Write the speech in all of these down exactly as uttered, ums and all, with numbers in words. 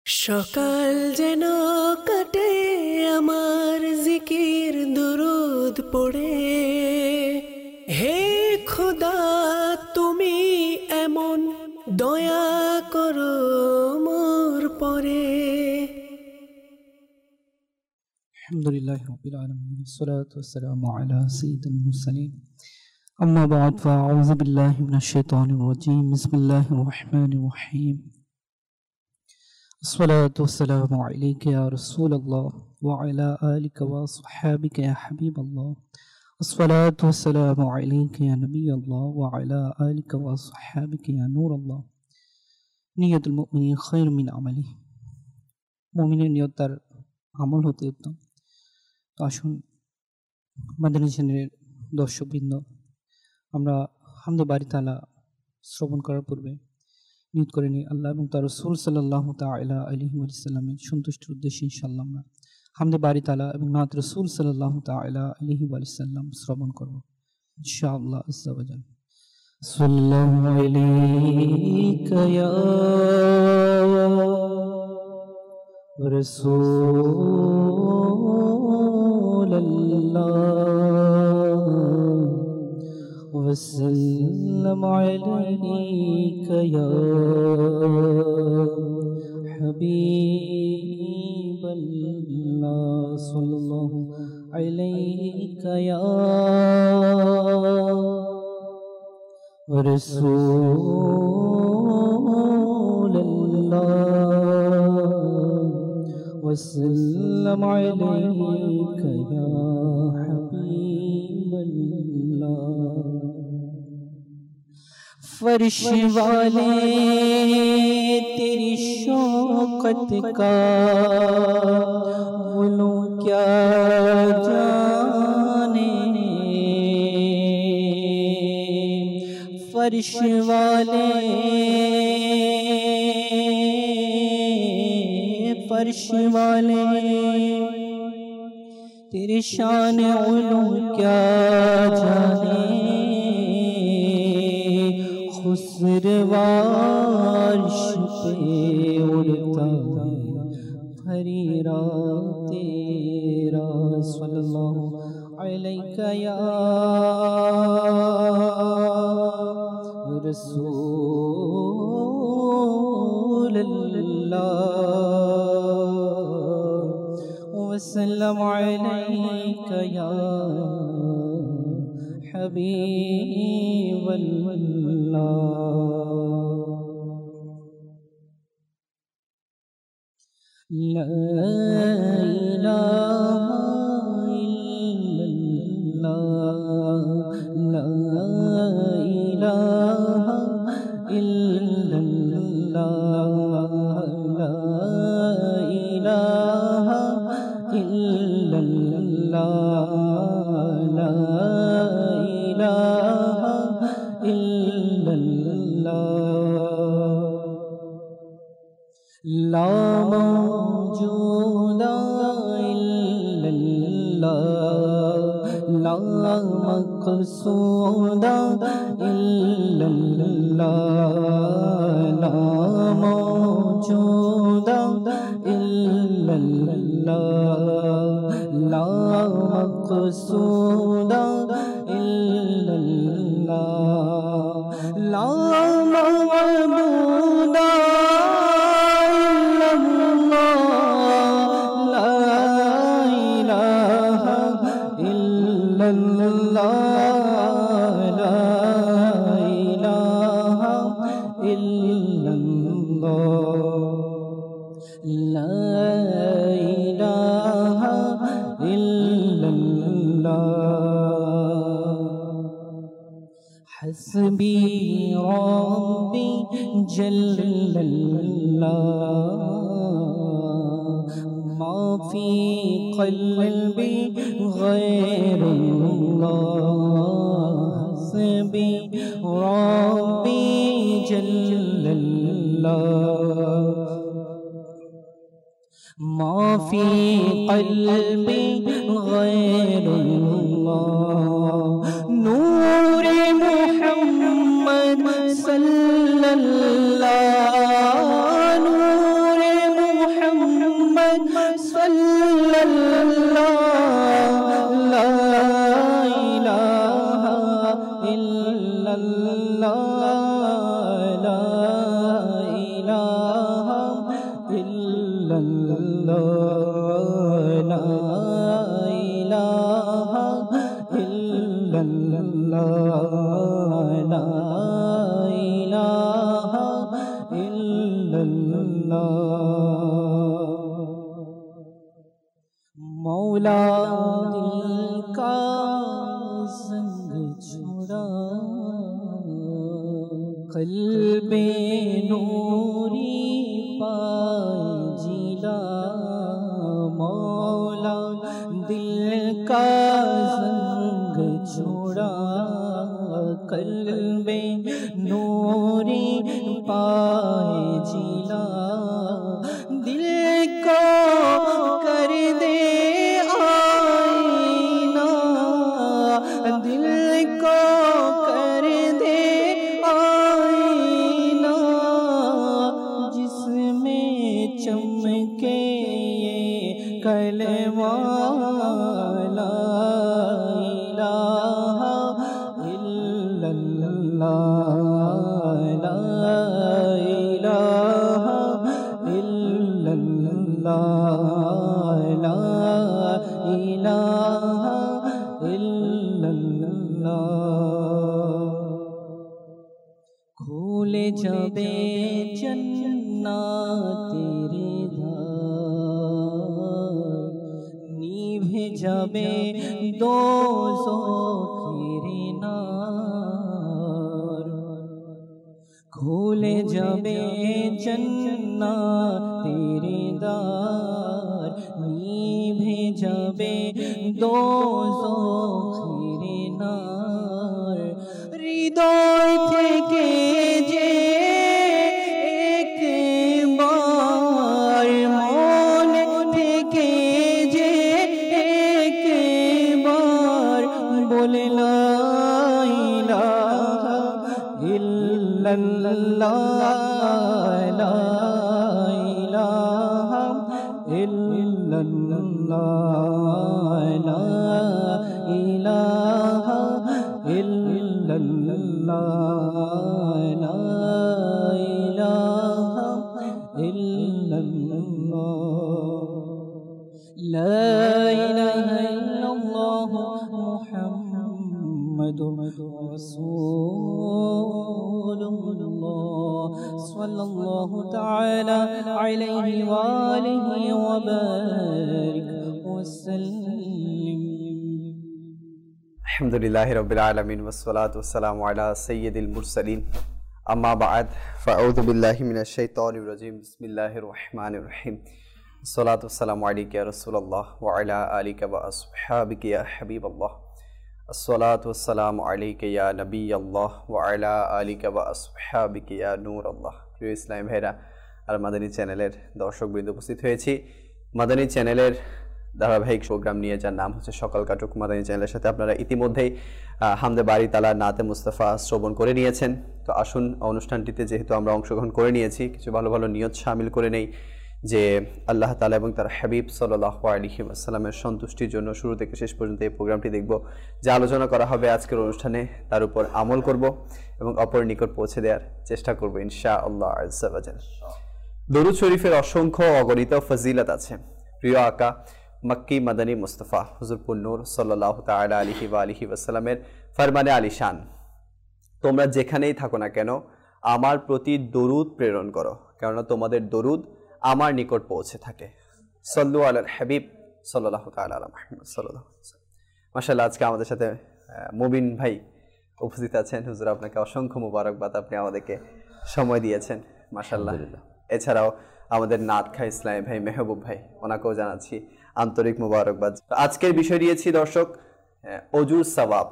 সকাল যেন কাটে আমার জিকির দুরুদ পড়ে, হে খোদা তুমি এমন দয়া করো মোর পরে। الحمدللہ رب العالمین والصلاة والسلام علی سید المرسلین اما بعد فاعوذ باللہ من الشیطان الرجیم بسم اللہ الرحمن الرحیم الصلاة والسلام علیک یا رسول اللہ وعلی آلک وصحابک یا حبیب اللہ الصلاة والسلام علیک یا نبی اللہ وعلی آلک وصحابک یا نور اللہ نیت المؤمنین خیر من عملی مومنین নিয়ত তার আমল হতে উত্তম। তো আসুন মাদানী চ্যানেলের দর্শকবৃন্দ, আমরা হামদে বারি তাআলা শ্রবণ করার পূর্বে নিয়ত করে নিই আল্লাহ এবং তার রাসূল সাল্লাল্লাহু তাআলা আলাইহি ওয়াসাল্লামের সন্তুষ্টির উদ্দেশ্যে ইনশাআল্লাহ আমরা হামদে বারি তাআলা এবং নাত রাসূল সাল্লাল্লাহু তাআলা আলাইহি ওয়াসাল্লাম শ্রবণ করব ইনশাআল্লাহ আযজা ওয়া জাল। সাল্লাল্লাহু আলাইকা ইয়া رسول اللہ وسلم علیک یا حبیب اللہ صلی اللہ علیک یا رسول اللہ وسلم علیک یا حبیب اللہ۔ فرش والے تیری شوقت کا وہ لوگ کیا جانے، فرش والے فرش والے تیری شان علو کیا جانے، خسروارش پہ اڑتا ہے پھریرا تیرا صلی اللہ علیہ یا رسول اللہ وسلم علیک یا حبیب اللہ۔ لا الہ الا اللہ لا الہ الا اللہ لا الہ الا اللہ لا الہ الا اللہ لا موجود الا اللہ لا مقصود الا اللہ لا موجود الا اللہ لا مقصود الا اللہ لا معبود الا اللہ لا الہ الا اللہ لا الہ الا اللہ لا الہ الا اللہ حسبی ربی جل اللہ ما فی قلبی غیر اللہ حسبی ربی جل اللہ ما فی قلبی غیر اللہ نور محمد صلی اللہ نور illallah, la ilaha illallah, la ilaha illallah. مولا دل کا زنگ چھوڑا، قلب نوری پائے جیلا. مولا دل کا زنگ چھوڑا، قلب نوری پائے جیلا. دل کو کر دے آئینہ، دل کو کر دے آئینہ، جس میں چمکے یہ کلمہ لا الہ الا اللہ، لا الہ الا اللہ، لا الہ الا اللہ. کھولے جبے جنات تیرے دھار، نیبھے جبے دوزخ تیرے نار. کھولے جبے جنات تیرے دار، نیبھے جبے دوزخ تیرے نار. হৃদয় থেকে যে একবার, মন থেকে যে একবার বলে লা ইলাহা ইল্লাল্লাহ, লা ইলাহা ইল্লাল্লাহ, লা ইলাহা ইল্লাল্লাহ, লা ইলাহা ইল্লাল্লাহ, লা ইলাহা ইল্লাল্লাহ মুহাম্মাদুর রাসূলুল্লাহ সাল্লাল্লাহু তাআলা আলাইহি ওয়া আলিহি ওয়া বারিক ওয়া সাল্লিম. الحمدللہ رب العالمین والصلاة والسلام علی سید المرسلین. اما بعد فاعوذ باللہ من الشیطان الرجیم. بسم اللہ الرحمن الرحیم. الصلاة والسلام علیک یا رسول اللہ وعلی آلک واصحابک یا حبیب اللہ. الصلاة والسلام علیک یا نبی اللہ وعلی آلک واصحابک یا نور اللہ. প্রিয় ইসলামী ভাইরা আর মাদানী চ্যানেলের দর্শকবৃন্দ উপস্থিত হয়েছি মাদানী চ্যানেলের ধারাবাহিক প্রোগ্রাম নিয়ে, যার নাম হচ্ছে সকাল কাটুক মাদানী চ্যানেলের সাথে. আপনারা ইতিমধ্যেই হামদে বারি তালা নাতে মুস্তাফা শ্রবণ করে নিয়েছেন. তো আসুন অনুষ্ঠানটিতে যেহেতু আমরা অংশগ্রহণ করে নিয়েছি, কিছু ভালো ভালো নিয়ত শামিল করে নেই যে আল্লাহ তাআলা এবং তার হাবিব সাল্লাল্লাহু আলাইহি ওয়াসাল্লামের সন্তুষ্টির জন্য শুরু থেকে শেষ পর্যন্ত এই প্রোগ্রামটি দেখব. যে আলোচনা করা হবে আজকের অনুষ্ঠানে তার উপর আমল করব এবং অপরের নিকট পৌঁছে দেওয়ার চেষ্টা করব ইনশাআল্লাহ আজ্জা ওয়া জাল. দরুদ শরীফের অসংখ্য অগণিত ফজিলত আছে. প্রিয় আকা মক্কি মাদানী মুস্তাফা হুজুরপুর নূর সাল্লাল্লাহু তাআলা আলাইহি ওয়া আলিহি ওয়াসাল্লামের ফরমানে আলিশান, তোমরা যেখানেই থাকো না কেন আমার প্রতি দরুদ প্রেরণ করো, কেননা তোমাদের দরুদ আমার নিকট পৌঁছে থাকে. সাল্লু আলাল হাবিব সাল্লাল্লাহু তাআলা আলা মুহাম্মদ সাল্লাল্লাহু আলাইহি ওয়াসাল্লাম. মাশাআল্লাহ, আজকে আমাদের সাথে মুবিন ভাই উপস্থিত আছেন. হুজুর আপনাকে অসংখ্য মুবারকবাদ, আপনি আমাদেরকে সময় দিয়েছেন মাশাআল্লাহ. এছাড়াও আমাদের নাত খা ইসলামী ভাই মেহবুব ভাই, ওনাকেও জানাচ্ছি আন্তরিক মুবারকবাদ. আজকের বিষয় দিয়েছি দর্শক অজুর সওয়াব.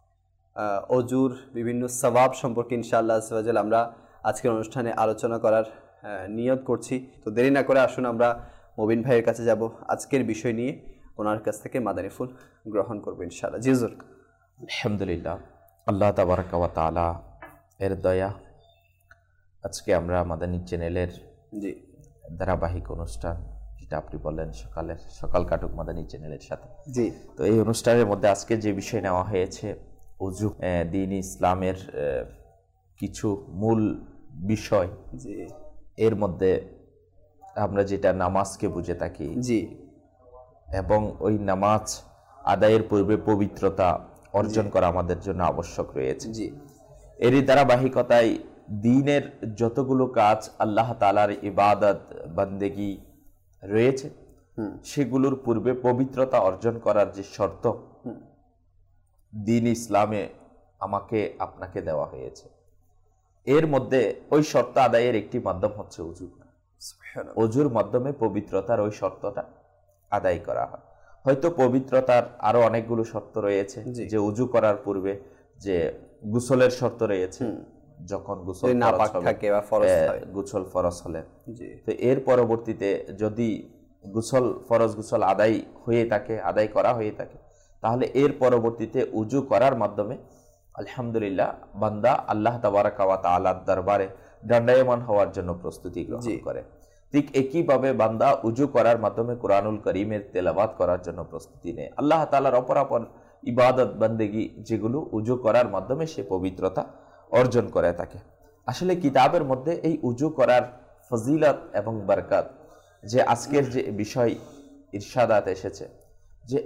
অজুর বিভিন্ন সওয়াব সম্পর্কে ইনশাআল্লাহ আজ্জা ওয়া জাল আমরা আজকের অনুষ্ঠানে আলোচনা করার নিয়ত করছি. তো দেরি না করে আসুন আমরা মুবিন ভাইয়ের কাছে যাব, আজকের বিষয় নিয়ে ওনার কাছ থেকে মাদানী ফুল গ্রহণ করবো ইনশাআল্লাহ. জি হুজুর। আলহামদুলিল্লাহ, আল্লাহ তাবারাকা ওয়া তাআলা এর দয়া, আজকে আমরা মাদানী চ্যানেলের জি ধারাবাহিক অনুষ্ঠান, যেটা আপনি বললেন সকালের সকাল কাটুক মাদানী চ্যানেলের সাথে, জি তো এই অনুষ্ঠানের মধ্যে আজকে যে বিষয় নেওয়া হয়েছে উযু, দ্বীন ইসলামের কিছু মূল বিষয়, জি এর মধ্যে আমরা যেটা নামাজকে বুঝে থাকি, জি, এবং ওই নামাজ আদায়ের পূর্বে পবিত্রতা অর্জন করা আমাদের জন্য আবশ্যক রয়েছে। জি, এরই ধারাবাহিকতায় দ্বীনের যতগুলো কাজ আল্লাহ তাআলার ইবাদত বান্দেগি রয়েছে সেগুলোর পূর্বে পবিত্রতা অর্জন করার যে শর্ত দ্বীন ইসলামে আমাকে আপনাকে দেওয়া হয়েছে, এর মধ্যে ওই শর্ত আদায়ের একটি মাধ্যম হচ্ছে উজু। অজুর মাধ্যমে পবিত্রতার ওই শর্তটা আদায় করা হয়। হয়তো পবিত্রতার আরো অনেকগুলো শর্ত রয়েছে, যে উজু করার পূর্বে যে গোসলের শর্ত রয়েছে, যখন গোসল নাপাক থাকে বা ফরজ হয়, গোসল ফরজ হলে, তো এর পরবর্তীতে যদি গোসল ফরজ গোসল আদায় হয়ে থাকে, আদায় করা হয়ে থাকে, তাহলে এর পরবর্তীতে উজু করার মাধ্যমে আলহামদুলিল্লাহ বান্দা আল্লাহ তাবারাকা ওয়া তাআলার দরবারে দণ্ডায়মান হওয়ার জন্য প্রস্তুতি গ্রহণ করে। ঠিক একইভাবে বান্দা উজু করার মাধ্যমে কোরআনুল করিমের তেলাওয়াত করার জন্য প্রস্তুতি নেয়। আল্লাহ তাআলার অপরাপর ইবাদত বান্দেগি যেগুলো উজু করার মাধ্যমে সে পবিত্রতা অর্জন করে থাকে। আসলে কিতাবের মধ্যে এই উজু করার ফজিলত এবং বরকত, যে আজকের যে বিষয় ইরশাদাত এসেছে, যে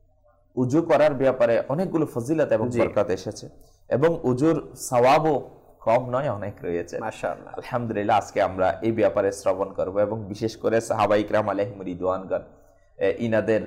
উজু করার ব্যাপারে অনেকগুলো ফজিলত এবং বরকত এসেছে, এবং উজুর সওয়াবও কম নয়, অনেক রয়েছে। মাশাআল্লাহ, আলহামদুলিল্লাহ আজকে আমরা এই ব্যাপারে শ্রবণ করব, এবং বিশেষ করে সাহাবায়ে কিরাম আলাইহিম রিদওয়ানগণ ইনাদের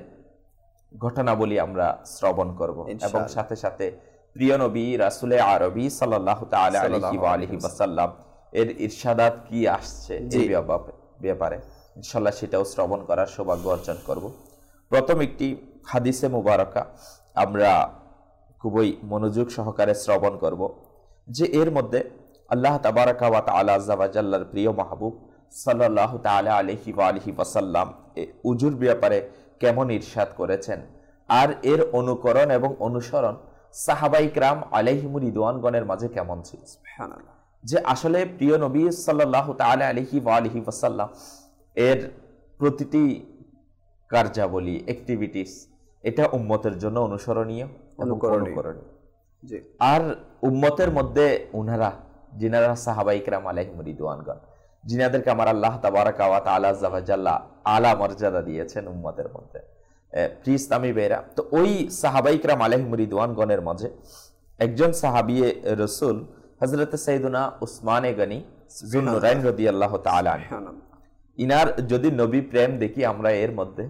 ঘটনাবলী আমরা শ্রবণ করব, এবং সাথে সাথে প্রিয় নবী রাসূলে আরবি সাল্লাল্লাহু তাআলা আলাইহি ওয়া আলিহি ওয়াসাল্লাম এর ইরশাদাত কি আসছে এই ব্যাপারে ইনশাআল্লাহ সেটাও শ্রবণ করার সৌভাগ্য অর্জন করব। প্রথম একটি হাদিসে মুবারাকা আমরা খুবই মনোযোগ সহকারে শ্রবণ করব, যে এর মধ্যে আল্লাহ তাবারাকা ওয়া তাআলা আযজা ওয়া জাল্লার প্রিয় মাহবুব সাল্লাল্লাহু তাআলা আলাইহি ওয়া আলিহি ওয়াসাল্লাম উজুর ব্যাপারে কেমন ইরশাদ করেছেন, আর এর অনুকরণ এবং অনুসরণ সাহাবায়ে কিরাম আলাইহিম রিদওয়ানগণের মাঝে কেমন ছিল। সুবহানাল্লাহ, যে আসলে প্রিয় নবী সাল্লাল্লাহু তাআলা আলাইহি ওয়া আলিহি ওয়াসাল্লাম এর প্রতিটি কার্যাবলী অ্যাক্টিভিটিস এটা উম্মতের জন্য অনুসরণীয়, অনুকরণীয়। আর উম্মতের মধ্যে উনারা যিনারা সাহাবায়ে কিরাম আলাইহিম রিদওয়ানগণ, যিনাদেরকে আমার আল্লাহ তাবারাকা ওয়া তাআলা আযজা ওয়া জাল্লা আলা মর্যাদা দিয়েছেন উম্মতের মধ্যে, প্রিয় ইসলামী ভাইরা, তো ওই সাহাবায়ে কিরাম আলাইহিম রিদওয়ানগণের মাঝে একজন সাহাবিয়ে রাসূল হযরত সাইয়্যিদুনা উসমানে গনি যুন্নুরাইন রাদিয়াল্লাহু তাআলা আনহু, ইনার যদি নবী প্রেম দেখি আমরা এর মধ্যে,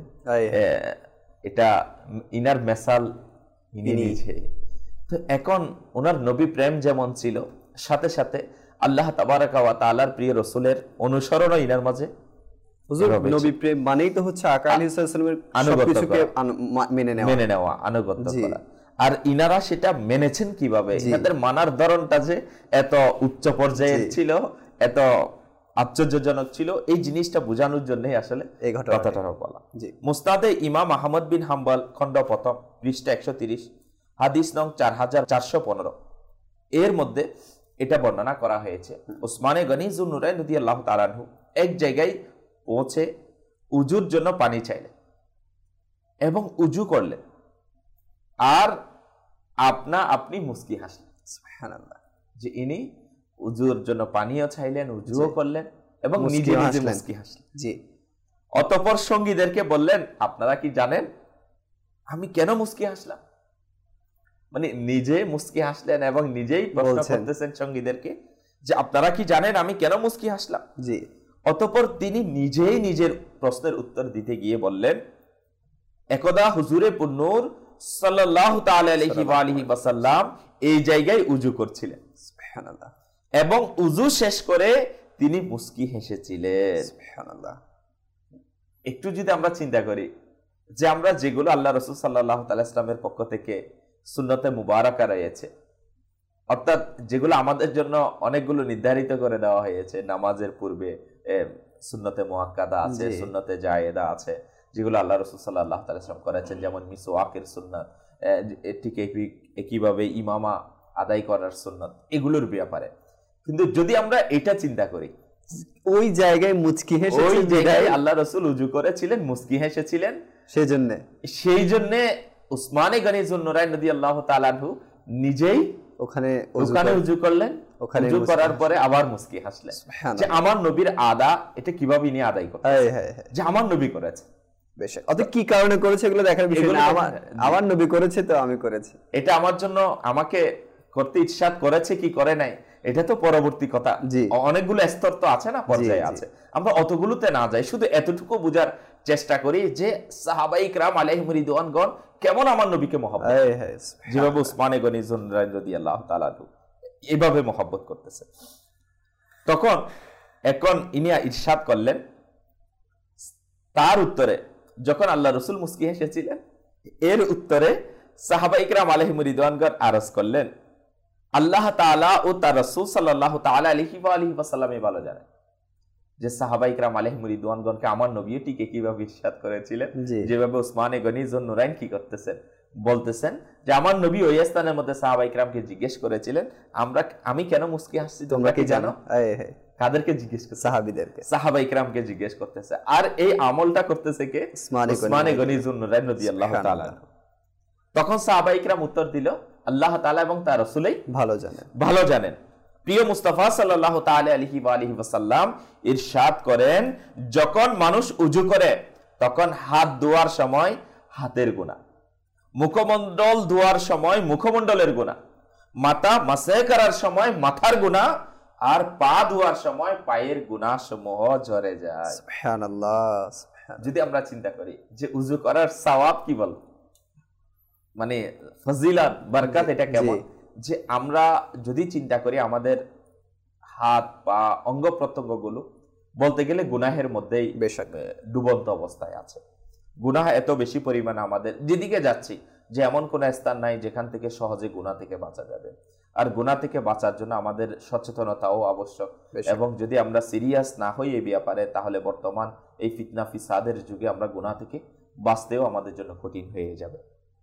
এটা ইনার মেসাল ইনি নিজে। তো এখন ওনার নবী প্রেম যেমন ছিল, সাথে সাথে আল্লাহ তাবারাকা ওয়া তাআলার প্রিয় রাসূলের অনুসরণও ইনার মাঝে। হুজুর, নবী প্রেম মানেই তো হচ্ছে আকা আলাইহিস সালামের সবকিছুকে মেনে নেওয়া, মেনে নেওয়া, আনুগত্য করা। আর ইনারা সেটা মেনেছেন কিভাবে, ইনাদের মানার ধরনটা যে এত উচ্চ পর্যায়ের ছিল, এত আশ্চর্যজনক ছিল, এই জিনিসটা বোঝানোর জন্য আসলে এই ঘটনাটা বলা। মুসনাদে ইমাম আহমদ বিন হাম্বল খণ্ড প্রথম পৃষ্ঠা একশো তিরিশ হাদিস নং চার হাজার চারশো পনেরো এর মধ্যে এটা বর্ণনা করা হয়েছে। উসমানে গনি যুন্নুরাইন রাদিয়াল্লাহু তাআলা আনহু এক জায়গায় পৌঁছে উজুর জন্য পানি চাইলেন এবং উজু করলেন, আর আপনা আপনি মুস্কি হাসলেন। সুবহানাল্লাহ, যে ইনি উজুর জন্য পানিও চাইলেন, উজুও করলেন এবং নিজে নিজে মুস্কি হাসলেন। জি, অতঃপর সঙ্গীদেরকে বললেন, আপনারা কি জানেন আমি কেন মুস্কি হাসলাম? মানে নিজে মুস্কি হাসলেন এবং নিজেই প্রশ্ন করতেছেন সঙ্গীদেরকে যে আপনারা কি জানেন আমি কেন মুস্কি হাসলাম? জি। অতঃপর তিনি নিজেই নিজের প্রশ্নের উত্তর দিতে গিয়ে বললেন, একদা হুজুরে পুন্নূর সাল্লাল্লাহু তাআলা আলাইহি ওয়া আলিহি ওয়াসাল্লাম এই জায়গায় উজু করছিলেন, সুবহানাল্লাহ, এবং উজু শেষ করে তিনি মুস্কি হেসেছিলেন। সুবহানাল্লাহ। একটু যদি আমরা চিন্তা করি যে আমরা যেগুলো আল্লাহ রাসূল সাল্লাল্লাহু তাআলা ইসলামের পক্ষ থেকে সুন্নতে মুবারাকা রয়েছে, অর্থাৎ যেগুলো আমাদের জন্য অনেকগুলো নির্ধারিত করে দেওয়া হয়েছে, নামাজের পূর্বে সুন্নতে মুআক্কাদা আছে, সুন্নতে জায়েদা আছে, যেগুলো আল্লাহ রাসূল সাল্লাল্লাহু তাআলা ইসলাম করেছেন, যেমন মিসওয়াকের সুন্নাত, ঠিক একইভাবে ইমামা আদায় করার সুন্নাত, এগুলোর ব্যাপারে। কিন্তু যদি আমরা এটা চিন্তা করি, ওই জায়গায় মুচকি হেসে, ওই জায়গায় আল্লাহ রাসূল উজু করেছিলেন, মুচকি হেসেছিলেন, সেই জন্য সেই জন্য উসমানে গনি যুন্নুরাইন রাদিয়াল্লাহু তাআলা আনহু নিজেই ওখানে ওখানে উজু করলেন ওখানে উযু মুচকি করার পরে আবার মুস্কি হাসলেন যে আমার নবীর আদা এটা কিভাবে ইনি আদায় করতেন, হ্যাঁ হ্যাঁ হ্যাঁ, যে আমার নবী করেছে। বেশ, অত কি কারণে করেছে এগুলো দেখার বিষয় এগুলো না, দেখার- আমার আমার নবী করেছে তো আমি করেছি। এটা আমার জন্য আমাকে করতে ইচ্ছাত করেছে কি করে নাই এটা তো পরবর্তী কথা। জি। অনেকগুলো স্তর তো আছে না, পর্যায়ে জি। আছে, আমরা অতগুলোতে না যাই, শুধু এতটুকু বোঝার চেষ্টা করি যে সাহাবায়ে কিরাম আলাইহিম রিদওয়ানগণ কেমন আমার নবীকে মহব্বত, হ্যাঁ হ্যাঁ, যেভাবে উসমানে গনি জুনরাইন রাদিয়াল্লাহু তাআলা আনহু এইভাবে মহব্বত করতেছে। তখন এখন ইনি ইরশাদ করলেন, তার উত্তরে যখন আল্লাহ রাসূল মুস্কি হেসেছিলেন, এর উত্তরে সাহাবায়ে কিরাম আলাইহিম রিদওয়ানগণ আরজ করলেন, আল্লাহ তাআলা ও তার রাসূল সাল্লাল্লাহু তাআলা আলাইহি ওয়া আলিহি ওয়াসাল্লাম ভালো জানেন যে সাহাবায়ে কিরাম আলাইহিম রিদওয়ানগণকে আমার নবী টিকে কিভাবে ইরশাদ করেছিলেন, জি। যেভাবে উসমানে গনি জুনরাইন কি করতেছেন, বলতেছেন যে আমার নবী ওই স্থানের মধ্যে সাহাবায়ে কিরামকে জিজ্ঞেস করেছিলেন, আমরা আমি কেন মুস্কি হাসছি তোমরা কি জানো? হ্যাঁ হ্যাঁ, কাদেরকে জিজ্ঞেস করছে? সাহাবীদেরকে, সাহাবায়ে কিরামকে জিজ্ঞেস করতেছে। আর এই আমলটা করতেছে কে? উসমানে গনি উসমানে গনি জুনরাইন রাদিয়াল্লাহু তাআলা। তখন সাহাবায়ে কিরাম উত্তর দিল, আল্লাহ তাআলা এবং তার রাসূলই ভালো জানেন, ভালো জানেন। প্রিয় মুস্তাফা সাল্লাল্লাহু তাআলা আলাইহি ওয়া আলিহি ওয়াসাল্লাম ইরশাদ করেন, যখন মানুষ উযু করে তখন হাত ধোয়ার সময় হাতের গুনাহ, মুখমণ্ডল ধোয়ার সময় মুখমণ্ডলের গুনাহ, মাথা মাসে করার সময় মাথার গুনাহ, আর পা ধোয়ার সময় পায়ের গুনাহ সমূহ ঝরে যায়। সুবহানাল্লাহ, সুবহানাল্লাহ। যদি আমরা চিন্তা করি যে উযু করার সওয়াব কি বল, মানে ফজিলত বরকত এটা কেমন, যে আমরা যদি চিন্তা করি আমাদের হাত পা অঙ্গ প্রত্যঙ্গ গুলো বলতে গেলে গুনাহের মধ্যেই বেশক ডুবন্ত অবস্থায় আছে। গুনাহ এত বেশি পরিমাণে আমাদের যেদিকে যাচ্ছি, যে এমন কোন স্থান নাই যেখান থেকে সহজে গুনাহ থেকে বাঁচা যাবে। আর গুনাহ থেকে বাঁচার জন্য আমাদের সচেতনতাও আবশ্যক, এবং যদি আমরা সিরিয়াস না হই এই ব্যাপারে, তাহলে বর্তমান এই ফিতনা ফিসাদের যুগে আমরা গুনাহ থেকে বাঁচতেও আমাদের জন্য কঠিন হয়ে যাবে।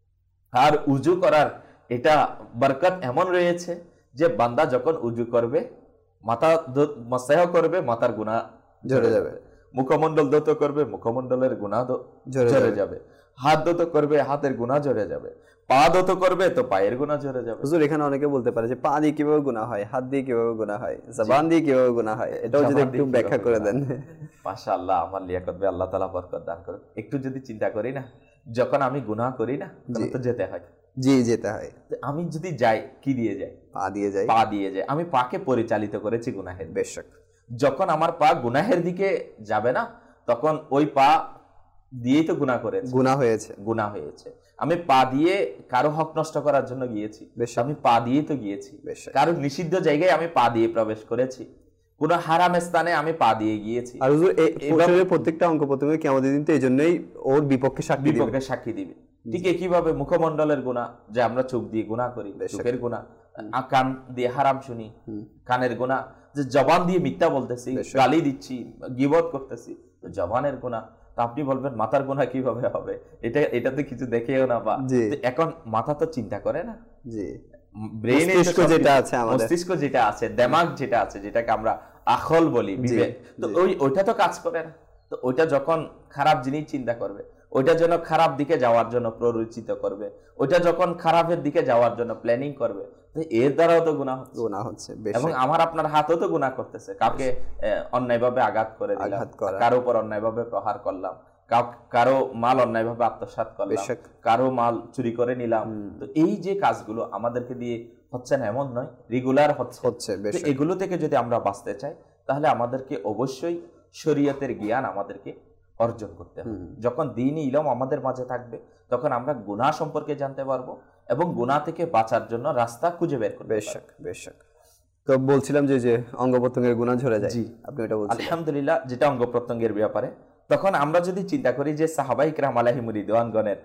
আর উযু করার এটা বরকত এমন রয়েছে যে বান্দা যখন উযু করবে, মাথা মাসাহ করবে, মাথার গুনাহ ঝরে যাবে, মুখমণ্ডল ধৌত করবে, মুখমণ্ডলের গুনাহ ঝরে যাবে, হাত ধৌত করবে, হাতের গুনাহ ঝরে যাবে, পা ধৌত করবে তো পায়ের গুনাহ ঝরে যাবে। হুজুর এখানে অনেকে বলতে পারে যে পা দিয়ে কিভাবে গুনাহ হয়, হাত দিয়ে কিভাবে গুনাহ হয়, জবান দিয়ে কিভাবে গুনাহ হয়, এটাও যদি একটু ব্যাখ্যা করে দেন। মাশাআল্লাহ, আমার লিয়াকত ভাই আল্লাহ তাআলা বরকত দান করুন। একটু যদি চিন্তা করি না, যখন আমি গুনাহ করি না তখন তো যেতে হয়, জি যেতে হয়, আমি যদি যাই কি দিয়ে যাই? পা দিয়ে যাই, পা দিয়ে যাই। আমি পাকে পরিচালিত করেছি গুনাহের। বেশক যখন আমার পা গুনাহের দিকে যাবে না, তখন ওই পা দিয়েই তো গুনাহ করেছে, গুনাহ হয়েছে, গুনাহ হয়েছে। আমি পা দিয়ে কারো হক নষ্ট করার জন্য গিয়েছি, আমি পা দিয়ে তো গিয়েছি। কারো নিষিদ্ধ জায়গায় আমি পা দিয়ে প্রবেশ করেছি, কোন হারাম স্থানে আমি পা দিয়ে গিয়েছি। আর হুজুর এই প্রত্যেকটা অঙ্গ প্রত্যঙ্গ কিয়ামতের দিন তো এইজন্যই ওর বিপক্ষে সাক্ষী দিবে, বিপক্ষে সাক্ষী দিবে। ঠিক একইভাবে মুখমণ্ডলের গুনাহ, যে আমরা চোখ দিয়ে গুনাহ করি, চোখের গুনাহ, কান দিয়ে হারাম শুনি, কানের গুনাহ, যে জবান দিয়ে মিথ্যা বলতেছি, গালি দিচ্ছি, গীবত করতেছি, তো জবানের গুনাহ। তো আপনি বলবেন মাথার গুনাহ কিভাবে হবে? এটা এটাতে কিছু দেখেও না, বা এখন মাথা তো চিন্তা করে না, জি ব্রেইন যেটা আছে, আমাদের মস্তিষ্ক যেটা আছে, দিমাগ যেটা আছে, যেটাকে আমরা আকল বলি, বিবেক, তো ওই ওইটা তো কাজ করে না। তো ওইটা যখন খারাপ জিনিস চিন্তা করবে, ওইটা যেন খারাপ দিকে যাওয়ার জন্য প্ররোচিত করবে, ওইটা যখন খারাপের দিকে যাওয়ার জন্য প্ল্যানিং করবে, তো এর দ্বারাও তো গুনাহ হচ্ছে, গুনাহ হচ্ছে। এবং আমার আপনার হাতও তো গুনাহ করতেছে। কাউকে অন্যায়ভাবে আঘাত করে দিলাম, কারো উপর অন্যায়ভাবে প্রহার করলাম, কারো মাল অন্যায়ভাবে আত্মসাৎ করলাম, কারো মাল চুরি করে নিলাম, তো এই যে কাজগুলো আমাদেরকে দিয়ে হচ্ছে না এমন নয়, রেগুলার হচ্ছে হচ্ছে এগুলো থেকে যদি আমরা বাঁচতে চাই, তাহলে আমাদেরকে অবশ্যই শরীয়তের জ্ঞান আমাদেরকে অর্জন করতে হবে। যখন দ্বীনি ইলম আমাদের মাঝে থাকবে, তখন আমরা গুনাহ সম্পর্কে জানতে পারবো এবং গুনাহ থেকে বাঁচার জন্য রাস্তা খুঁজে বের করতে পারবো। বেশক বেশক। তো বলছিলাম যে যে অঙ্গ প্রত্যঙ্গের গুনাহ ঝরে যায়, জি আপনি এটা বলছিলেন। আলহামদুলিল্লাহ, যেটা অঙ্গ প্রত্যঙ্গের ব্যাপারে, তখন আমরা যদি চিন্তা করি যে সাহাবায়ে কিরাম আলাইহিমুর রিদওয়ানগণের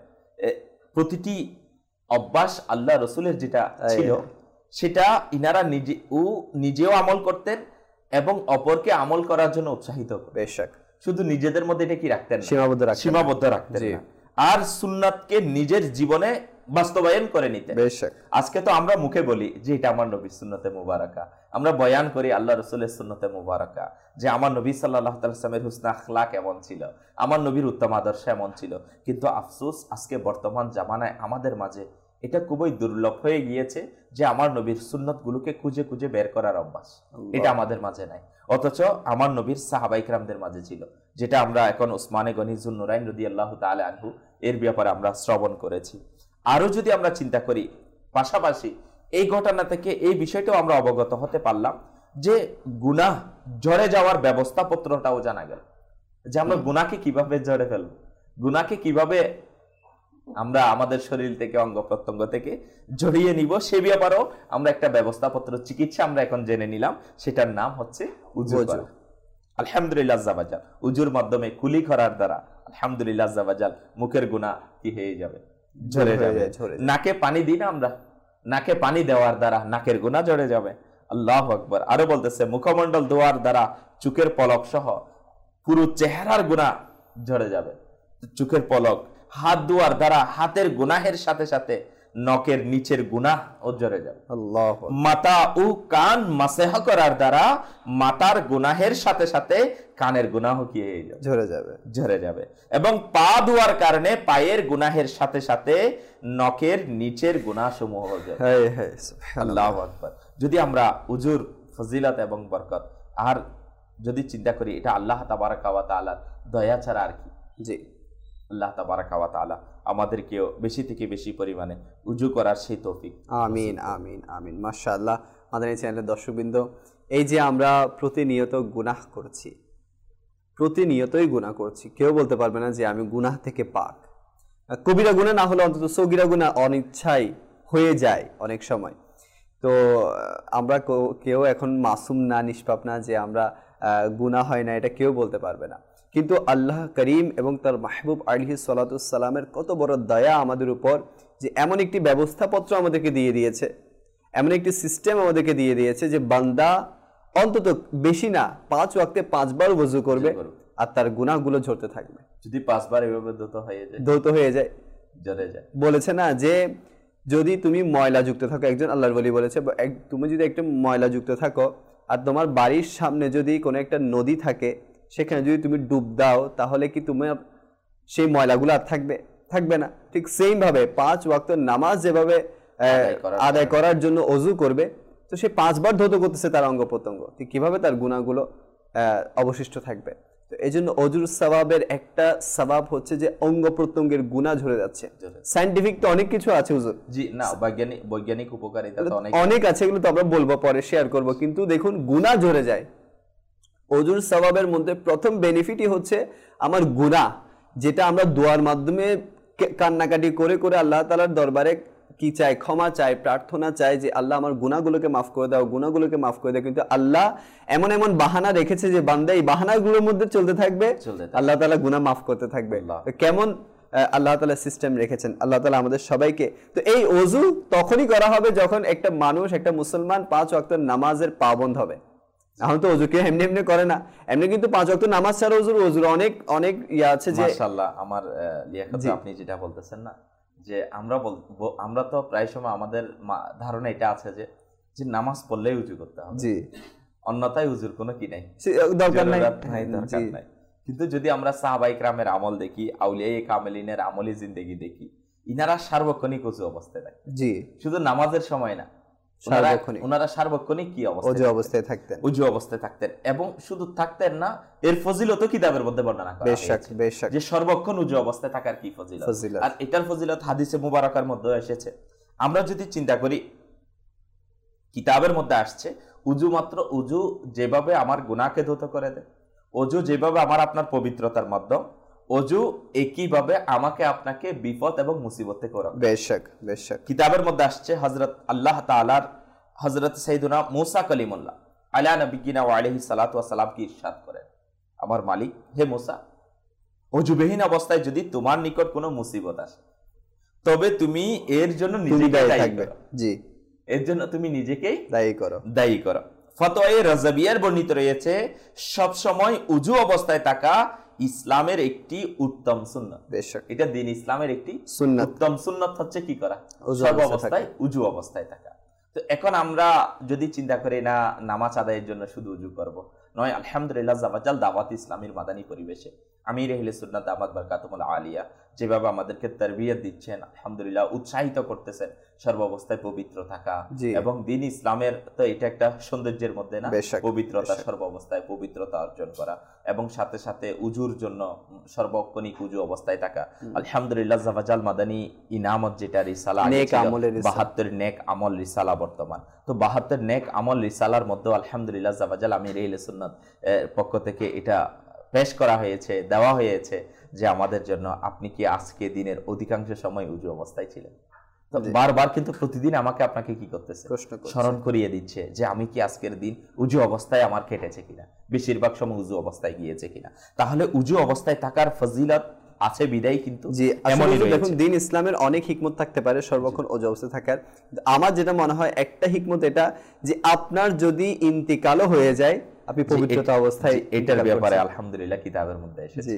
প্রতিটি অভ্যাস আল্লাহ রাসূলের যেটা ছিল, সেটা ইনারা নিজে ও নিজেও আমল করতেন এবং অপরকে আমল করার জন্য উৎসাহিত করতেন। বেশক। শুধু নিজেদের মধ্যে এটা কি রাখতেন না, সীমাবদ্ধ রাখতেন, সীমাবদ্ধ রাখতেন না, আর সুন্নাতকে নিজের জীবনে বাস্তবায়ন করে নিতেন। বেশক। আজকে তো আমরা মুখে বলি যে এটা আমার নবীর সুন্নতে মুবারাকা, আমরা বয়ান করি আল্লাহ রাসূলের সুন্নতে মুবারাকা, যে আমার নবী সাল্লাল্লাহু আলাইহি ওয়াসাল্লামের হুসনে আখলাক এমন ছিল, আমার নবীর উত্তম আদর্শ এমন ছিল। কিন্তু আফসোস, আজকে বর্তমান জামানায় আমাদের মাঝে এটা খুবই দুর্লভ হয়ে গিয়েছে যে আমার নবীর সুন্নতগুলোকে খুঁজে খুঁজে বের করার অভ্যাস, এটা আমাদের মাঝে নাই। অথচ আমার নবীর সাহাবায়ে কেরামদের মাঝে ছিল, যেটা আমরা এখন ওসমানে গনি যুন্নুরাইন রাদিয়াল্লাহু তাআলা আনহু এর ব্যাপারে আমরা শ্রবণ করেছি। আরো যদি আমরা চিন্তা করি, পাশাপাশি এই ঘটনা থেকে এই বিষয়টাও আমরা অবগত হতে পারলাম যে গুনাহ ঝরে যাওয়ার ব্যবস্থাপত্রটাও জানা গেল, যে আমরা গুনাহকে কিভাবে ঝরে ফেলব, গুনাহকে কিভাবে আমরা আমাদের শরীর থেকে অঙ্গ প্রত্যঙ্গ থেকে জড়িয়ে নিব, সে ব্যাপারেও আমরা একটা ব্যবস্থাপত্র চিকিৎসা আমরা এখন জেনে নিলাম, সেটার নাম হচ্ছে উযু করা। আলহামদুলিল্লাহ আজ্জা ওয়া জাল, উযুর মাধ্যমে কুলি করার দ্বারা আলহামদুলিল্লাহ আজ্জা ওয়া জাল মুখের গুনাহ কি হয়ে যাবে, ঝরে যাবে। নাকে পানি দিই না আমরা, নাকে পানি দেওয়ার দ্বারা নাকের গুনাহ ঝরে যাবে। আল্লাহু আকবার। আরো বলতেছে মুখমণ্ডল ধোয়ার দ্বারা চোখের পলক সহ পুরো চেহারার গুনাহ ঝরে যাবে, চোখের পলক। হাত ধোয়ার দ্বারা হাতের গুনাহের সাথে সাথে নখের নিচের গুনাহ ও ঝরে যাবে। আল্লাহু আকবার। মাথা ও কান মাসেহা করার দ্বারা মাথার গুনাহের সাথে সাথে কানের গুনাহ কি হয়ে যাবে, ঝরে যাবে, ঝরে যাবে। এবং পা ধোয়ার কারণে পায়ের গুনাহের সাথে সাথে নখের নিচের গুনাহ সমূহ হয়ে যাবে। হ্যাঁ হ্যাঁ সুবহানাল্লাহ। আল্লাহু আকবার। যদি আমরা উজুর ফজিলত এবং বরকত আর যদি চিন্তা করি, এটা আল্লাহ তাবারাকা ওয়া তাআলার দয়া ছাড়া আর কি। জি, আল্লাহ তাবারাকা ওয়া তাআলা আমাদেরকেও বেশি থেকে বেশি পরিমাণে উজু করার সেই তৌফিক। আমিন আমিন আমিন। মাশাআল্লাহ। আমাদের এই চ্যানেলের দর্শকবৃন্দ, এই যে আমরা প্রতিনিয়ত গুনাহ করছি, প্রতিনিয়তই গুনাহ করছি, কেউ বলতে পারবে না যে আমি গুনাহ থেকে পাক। কবিরা গুনাহ না হলে অন্তত সগীরা গুনাহ অনিচ্ছাই হয়ে যায় অনেক সময়। তো আমরা কেউ এখন মাসুম না, নিষ্পাপ না যে আমরা গুনাহ হয় না, এটা কেউ বলতে পারবে না। কিন্তু আল্লাহ করিম এবং তার মাহবুব আলাইহিস সালাতু ওয়াস সালামের কত বড় দয়া আমাদের উপর, যে এমন একটি ব্যবস্থাপত্র আমাদেরকে দিয়ে দিয়েছে, এমন একটি সিস্টেম আমাদেরকে দিয়ে দিয়েছে যে বান্দা অন্তত বেশি না পাঁচ ওয়াক্তে পাঁচবার ওযু করবে আর তার গুনাহগুলো ঝরতে থাকবে। যদি পাঁচবার এভাবে ধৌত হয়ে যায়, ধৌত হয়ে যায়, ঝরে যায়। বলেছে না যে যদি তুমি ময়লা যুক্ত থাকো, একজন আল্লাহর ওলি বলেছে, তুমি যদি একটু ময়লা যুক্ত থাকো আর তোমার বাড়ির সামনে যদি কোনো একটা নদী থাকে, সেখানে যদি তুমি ডুব দাও, তাহলে কি তোমার সেই ময়লাগুলো আর থাকবে? থাকবে না। ঠিক সেম ভাবে পাঁচ ওয়াক্ত নামাজ যেভাবে আদায় করার জন্য ওযু করবে, তো সে পাঁচবার ধৌত করতেছে তার অঙ্গ প্রত্যঙ্গ, ঠিক কিভাবে তার গুনাহগুলো অবশিষ্ট থাকবে। তো এই জন্য ওযুর সওয়াবের একটা সওয়াব হচ্ছে যে অঙ্গ প্রত্যঙ্গের গুনাহ ঝরে যাচ্ছে। সায়েন্টিফিক তো অনেক কিছু আছে হুজুর। জি না, বৈজ্ঞানিক বৈজ্ঞানিক উপকারিতা তো অনেক অনেক আছে, এগুলো তো আমরা বলবো পরে, শেয়ার করব। কিন্তু দেখুন গুনাহ ঝরে যায়। ওযুর সওয়াবের মধ্যে প্রথম বেনিফিটই হচ্ছে আমার গুনাহ, যেটা আমরা দোয়ার মাধ্যমে কান্নাকাটি করে করে আল্লাহ তাআলার দরবারে কি চাই, ক্ষমা চাই, প্রার্থনা চাই যে আল্লাহ আমার গুনাহগুলোকে মাফ করে দাও, গুনাহগুলোকে মাফ করে দাও। কিন্তু আল্লাহ এমন এমন বাহানা রেখেছে যে বান্দা এই বাহানাগুলোর মধ্যে চলতে থাকবে, আল্লাহ তাআলা গুনাহ মাফ করতে থাকবে। কেমন আল্লাহ তাআলা সিস্টেম রেখেছেন, আল্লাহ তাআলা আমাদের সবাইকে। তো এই ওযু তখনই করা হবে যখন একটা মানুষ, একটা মুসলমান পাঁচ ওয়াক্ত নামাজের পাবন্দ হবে। এখন তো ওযু কে এমনি এমনি করে না, এমনি কিন্তু পাঁচ ওয়াক্ত নামাজ ছাড়া ওযুর ওযুর অনেক অনেক ইয়া আছে। যে মাশাআল্লাহ, আমার লিয়াকত আপনি যেটা বলতেছেন না, যে আমরা আমরা তো প্রায় সময় আমাদের ধারণা এটা আছে যে যে নামাজ পড়লেই উযু করতে হবে, জি, অন্যথায় উযুর কোনো কি নাই, দরকার নাই, দরকার নাই। কিন্তু যদি আমরা সাহাবায়ে কেরামের আমল দেখি, আউলিয়ায়ে কামেলিনের আমলি জিন্দেগি দেখি, ইনারা সার্বক্ষণিক উযু অবস্থায় থাকে। জি, শুধু নামাজের সময় না, ওনারা সার্বক্ষণিক কি অবস্থায় অবস্থায় থাকতেন, উযু অবস্থায় থাকতেন। এবং শুধু থাকতেন না, এর ফজিলত কিতাবের মধ্যে বর্ণনা করা হয়েছে যে সর্বক্ষণ উযু অবস্থায় থাকার কি ফজিলত, আর এটার ফজিলত হাদিসে মুবারাকার মধ্যে এসেছে। আমরা যদি চিন্তা করি, কিতাবের মধ্যে আসছে উযু মাত্র উযু যেভাবে আমার গুনাহকে ধৌত করে দেয়, ওযু যেভাবে আমার আপনার পবিত্রতার মাধ্যম, ওযু একইভাবে আমাকে আপনাকে বিপদ এবং মুসিবত থেকে রক্ষা। বেশক বেশক কিতাবের মধ্যে আসছে হযরত আল্লাহ তাআলার হযরত সাইয়্যিদুনা মুসা কালিমুল্লাহ আলা নবিয়িনা ওয়া আলাইহিস সালাতু ওয়াস সালাম কি ইরশাদ করেন, আমার মালিক হে মুসা, ওযুবিহীন অবস্থায় যদি তোমার নিকট কোনো মুসিবত আসে, তবে তুমি এর জন্য নিজেকে দায়ী করো। জি, এর জন্য তুমি নিজেকেই দায়ী করো, দায়ী করো। ফতোয়ায়ে রাজাবিয়ার বর্ণিত রয়েছে সব সময় উযু অবস্থায় থাকা ইসলামের একটি উত্তম সুন্নাত। বেশক এটা দিন ইসলামের একটি সুন্নাত, উত্তম সুন্নাত হচ্ছে কি করা, সর্ব অবস্থায় উযু অবস্থায় থাকা। তো এখন আমরা যদি চিন্তা করি না নামাজ আদায়ের জন্য শুধু উযু করব, নয়, আলহামদুলিল্লাহ জাওয়াজাল দাওয়াত ইসলামের মাদানী পরিবেশে আমির আহলে সুন্নাত দামাত বারকাতুহুল আলিয়া যেভাবে আমাদেরকে তারবিয়ত দিচ্ছেন, আলহামদুলিল্লাহ উৎসাহিত করতেছেন সর্বাবস্থায় পবিত্র থাকা, এবং দিন ইসলামের তো এটা একটা সৌন্দর্যের মধ্যে না, পবিত্রতা, সর্বাবস্থায় পবিত্রতা অর্জন করা, এবং সাথে সাথে উজুর জন্য সর্বক্ষণিক উজু অবস্থায় থাকা। আলহামদুলিল্লাহ জাওয়াজাল মাদানী ইনামত যেটা রিসালা, বাহাত্তর নেক আমল রিসালা বর্তমান, তো বাহাত্তর নেক আমল রিসালার মধ্যে আলহামদুলিল্লাহ জাওয়াজাল আমির আহলে সুন্নাত পক্ষ থেকে এটা পেশ করা হয়েছে, দেওয়া হয়েছে যে আমাদের জন্য আপনি কি আজকে দিনের অধিকাংশ সময় উজু অবস্থায় ছিলেন? তো বারবার কিন্তু প্রতিদিন আমাকে আপনাকে কি করতেছে, স্মরণ করিয়ে দিচ্ছে যে আমি কি আজকের দিন উজু অবস্থায় আমার কেটেছে কিনা, বেশিরভাগ সময় উজু অবস্থায় গিয়েছে কিনা। তাহলে উজু অবস্থায় থাকার ফজিলত আছে বিদায় কিন্তু দেখুন দিন ইসলামের অনেক হিকমত থাকতে পারে সর্বক্ষণ উজু অবস্থায় থাকার। আমার যেটা মনে হয় একটা হিকমত এটা যে আপনার যদি ইন্তিকালও হয়ে যায় আপনি পবিত্রতা অবস্থায়, এটার ব্যাপারে আলহামদুলিল্লাহ কিতাবের মধ্যে এসেছে।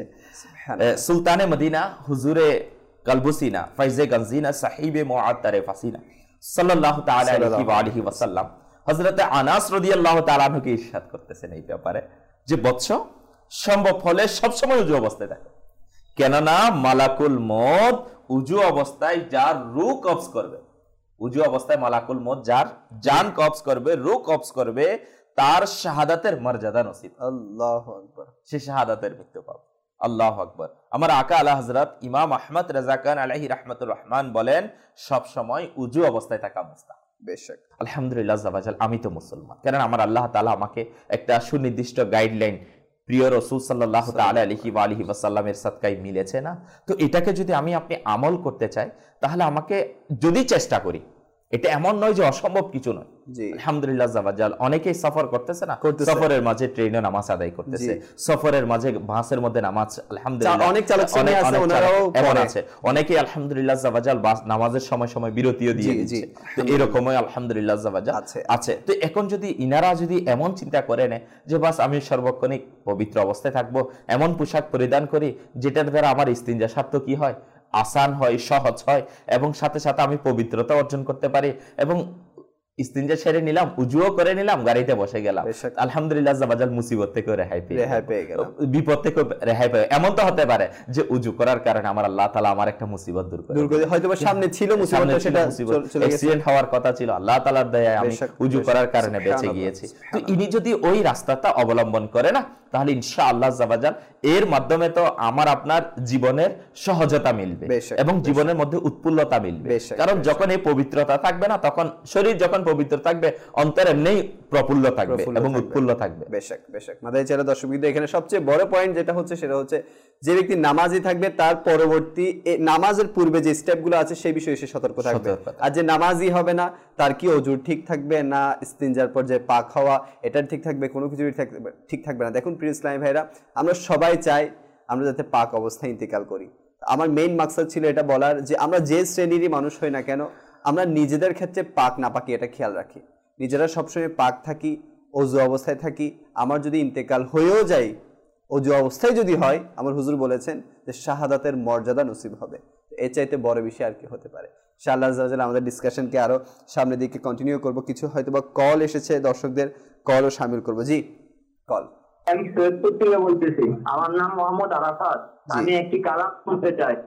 সুলতানে মদিনা হুজুরে কালবুসিনা ফাইজে গনজিনা সাহিবে মুআত্তারে ফাসিনা সাল্লাল্লাহু তাআলা আলাইহি ওয়া আলিহি ওয়াসাল্লাম হযরত আনাস রাদিয়াল্লাহু তাআলা আনহুকে ইরশাদ করতেছেন এই ব্যাপারে যে বৎস সম্ভব হলে সব সময় উজু অবস্থায় থাকো, কেননা মালাকুল মউত উজু অবস্থায় যার রূহ কবজ করবে, উজু অবস্থায় মালাকুল মউত যার জান কবজ করবে, রূহ কবজ করবে, তার শাহাদাতের মর্যাদা নসিব। আল্লাহু আকবার, সে শাহাদাতের মৃত্যু পাবে। আল্লাহু আকবার। আমার আকা আলা হযরত ইমাম আহমদ রাজা খান আলাইহি রাহমাতুর রহমান বলেন সব সময় উজু অবস্থায় থাকা মুস্তাহাব। বেশক আলহামদুলিল্লাহ জাওয়াজাল আমি তো মুসলমান, কারণ আমার আল্লাহ তাআলা আমাকে একটা সুনির্দিষ্ট গাইডলাইন প্রিয় রাসূল সাল্লাল্লাহু তাআলা আলাইহি ওয়া আলিহি ওয়াসাল্লামের সাদকায় মিলেছে না, তো এটাকে যদি আমি আপনি আমল করতে চাই তাহলে আমাকে যদি চেষ্টা করি, এটা এমন নয় যে অসম্ভব কিছু নয়। আলহামদুলিল্লাহ জাওয়াজাল অনেকেই সফর করতেছে না, সফরের মাঝে ট্রেনে নামাজ আদায় করতেছে, সফরের মাঝে বাসের মধ্যে নামাজ, আলহামদুলিল্লাহ অনেক চালক আছে ওনারাও এমন আছে, অনেকেই আলহামদুলিল্লাহ জাওয়াজাল বাস নামাজের সময় সময় বিরতিও দিয়ে দিচ্ছে, তো এরকমই আলহামদুলিল্লাহ জাওয়াজাল আছে। তো এখন যদি ইনারা যদি এমন চিন্তা করে নেয় যে বাস আমি সর্বক্ষণিক পবিত্র অবস্থায় থাকবো, এমন পোশাক পরিধান করি যেটার দ্বারা আমার ইস্তিনজা সার্থক কি হয়, আসান হয়, সহজ হয়, এবং সাথে সাথে আমি পবিত্রতা অর্জন করতে পারি, এবং ইস্তিনজা সেরে নিলাম, উজুও করে নিলাম, গাড়িতে বসে গেলাম, আলহামদুলিল্লাহ জাওয়াজাল মুসিবত থেকে রেহাই পেয়ে গেলাম, বিপদ থেকে রেহাই পেয়ে। এমন তো হতে পারে যে উজু করার কারণে আমার আল্লাহ তাআলা আমার একটা মুসিবত দূর করে, হয়তো সামনে ছিল মুসিবত, সেটা অ্যাক্সিডেন্ট হওয়ার কথা ছিল, আল্লাহ তাআলার দয়ায় আমি উজু করার কারণে বেঁচে গিয়েছি। তো ইনি যদি ওই রাস্তাটা অবলম্বন করে না, তাহলে ইনশাআল্লাহ জাওয়াজাল এর মাধ্যমে তো আমার আপনার জীবনের সহজতা মিলবে এবং জীবনের মধ্যে উৎফুল্লতা মিলবে, কারণ যখন এই পবিত্রতা থাকবে না, তখন শরীর যখন পবিত্র থাকবে অন্তর এমনিই প্রফুল্ল থাকবে এবং উৎফুল্ল থাকবে। বেশক বেশক মাদানী চ্যানেল দর্শক বিন্দু, এখানে সবচেয়ে বড় পয়েন্ট যেটা হচ্ছে সেটা হচ্ছে যে ব্যক্তি নামাজি থাকবে তার পরবর্তী নামাজের পূর্বে যে স্টেপগুলো আছে সেই বিষয়ে সে সতর্ক থাকবে, আর যে নামাজি হবে না তার কি ওযুর ঠিক থাকবে না, ইস্তিনজার পর যে পাক হওয়া এটা ঠিক থাকবে, কোনো কিছু ঠিক থাকবে না। দেখুন প্রিয় ইসলামী ভাইরা, আমরা সবাই চাই আমরা যাতে পাক অবস্থায় ইন্তেকাল করি। আমার মেইন মাকসাদ ছিল এটা বলার যে আমরা যে শ্রেণীরই মানুষ হই না কেন, আমরা নিজেদের ক্ষেত্রে পাক না পাকি এটা খেয়াল রাখি, নিজেরা সবসময় পাক থাকি, ওযু অবস্থায় থাকি। আমার যদি ইন্তেকাল হয়েও যায়, ওযু অবস্থায় যদি হয়, আমার হুজুর বলেছেন যে শাহাদাতের মর্যাদা নসিব হবে। এর চাইতে বড় বিষয় আর কি হতে পারে। ইনশাআল্লাহ আল্লাহ তাআলা আমাদের ডিসকাশনকে আরো সামনের দিকে কন্টিনিউ করব। কিছু হয়তোবা কল এসেছে, দর্শকদের কলও শামিল করব। জি কল। আমি সৈয়দপুর থেকে বলতেছি, আমার নাম মোহাম্মদ আরাফাত, আমি একটি কালাম শুনতে চাই।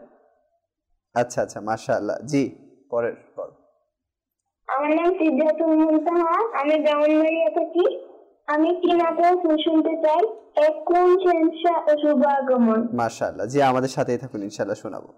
আচ্ছা আচ্ছা, মাশাআল্লাহ। জি পরের কল। আমার নাম সিদ্ধাতুল মুনতাহা, আমি ব্রাহ্মণবাড়িয়া থাকি। আমি একটি নাটক শুনতে চাই, এক কোন সেন্সা ও শুভ আগমন। মাশাআল্লাহ, জি আমাদের সাথেই থাকুন, ইনশাআল্লাহ শোনাবো।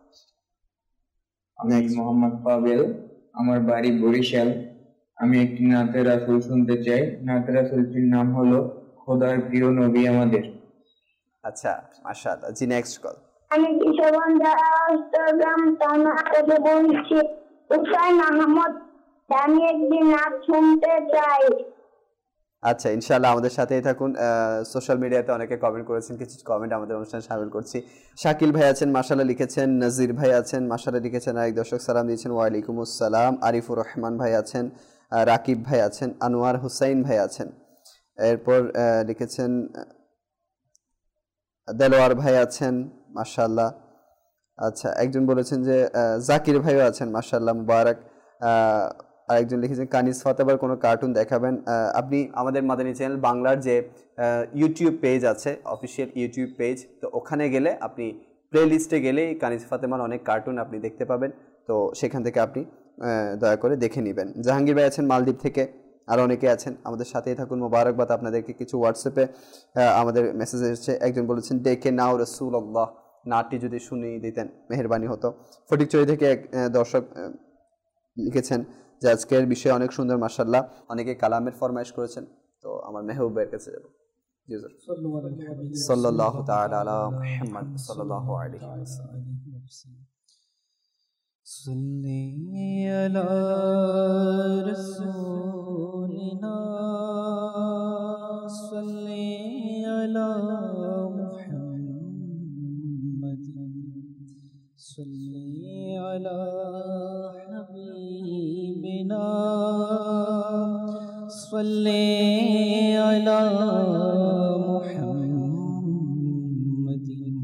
আমি মোহাম্মদ পাবেল, আমার বাড়ি বরিশাল। আমি একটি নাতে রাসূল শুনতে চাই। নাতে রাসূলটির নাম হলো খোদার প্রিয় নবী আমাদের। আচ্ছা মাশাআল্লাহ। জি নেক্সট কল। আমি বিশ্ববন্ধা ইনস্টাগ্রাম থানা থেকে বলছি, উসাই মাহমুদ, আমি একদিন নাচ শুনতে চাই। আচ্ছা ইনশাআল্লাহ আমাদের সাথেই থাকুন। সোশ্যাল মিডিয়াতে অনেকে কমেন্ট করেছেন, কিছু কমেন্ট আমাদের অনুষ্ঠানে শামিল করছি। শাকিল ভাই আছেন, মাশাআল্লাহ লিখেছেন। নজির ভাই আছেন, মাশাআল্লাহ লিখেছেন। আরেক দর্শক সালাম দিয়েছেন, ওয়া আলাইকুম আসসালাম। আরিফুর রহমান ভাই আছেন, রাকিব ভাই আছেন, আনোয়ার হুসাইন ভাই আছেন। এরপর লিখেছেন দেলোয়ার ভাই আছেন, মাশাআল্লাহ। আচ্ছা একজন বলেছেন যে জাকির ভাইও আছেন, মাশাআল্লাহ মুবারক। আরেকজন লিখেছেন কানিজ ফাতেমার কোনো কার্টুন দেখাবেন। আপনি আমাদের মাদানী চ্যানেল বাংলার যে ইউটিউব পেজ আছে, অফিসিয়াল ইউটিউব পেজ, তো ওখানে গেলে আপনি প্লে লিস্টে গেলেই কানিজ ফাতেমার অনেক কার্টুন আপনি দেখতে পাবেন, তো সেখান থেকে আপনি দয়া করে দেখে নেবেন। জাহাঙ্গীর ভাই আছেন মালদ্বীপ থেকে, আর অনেকে আছেন, আমাদের সাথেই থাকুন। মোবারকবাদ আপনাদেরকে। কিছু হোয়াটসঅ্যাপে আমাদের মেসেজ এসেছে। একজন বলেছেন ডেকে নাও রাসূলুল্লাহ, নাটটি যদি শুনিয়ে দিতেন মেহেরবানি হতো। ফটিকছড়ি থেকে এক দর্শক লিখেছেন যে আজকের বিষয়ে অনেক সুন্দর, মাশাআল্লাহ। অনেকে কালামের ফরমাইশ করেছেন, তো আমার মেহবুব ভাইয়ের কাছে যাব। জি স্যার, সাল্লাল্লাহু তাআলা আলা মুহাম্মদ সাল্লাল্লাহু আলাইহি ওয়াসাল্লাম। صلی علی رسولنا صلی علی محمد صلی علی حبیبنا صلی علی محمد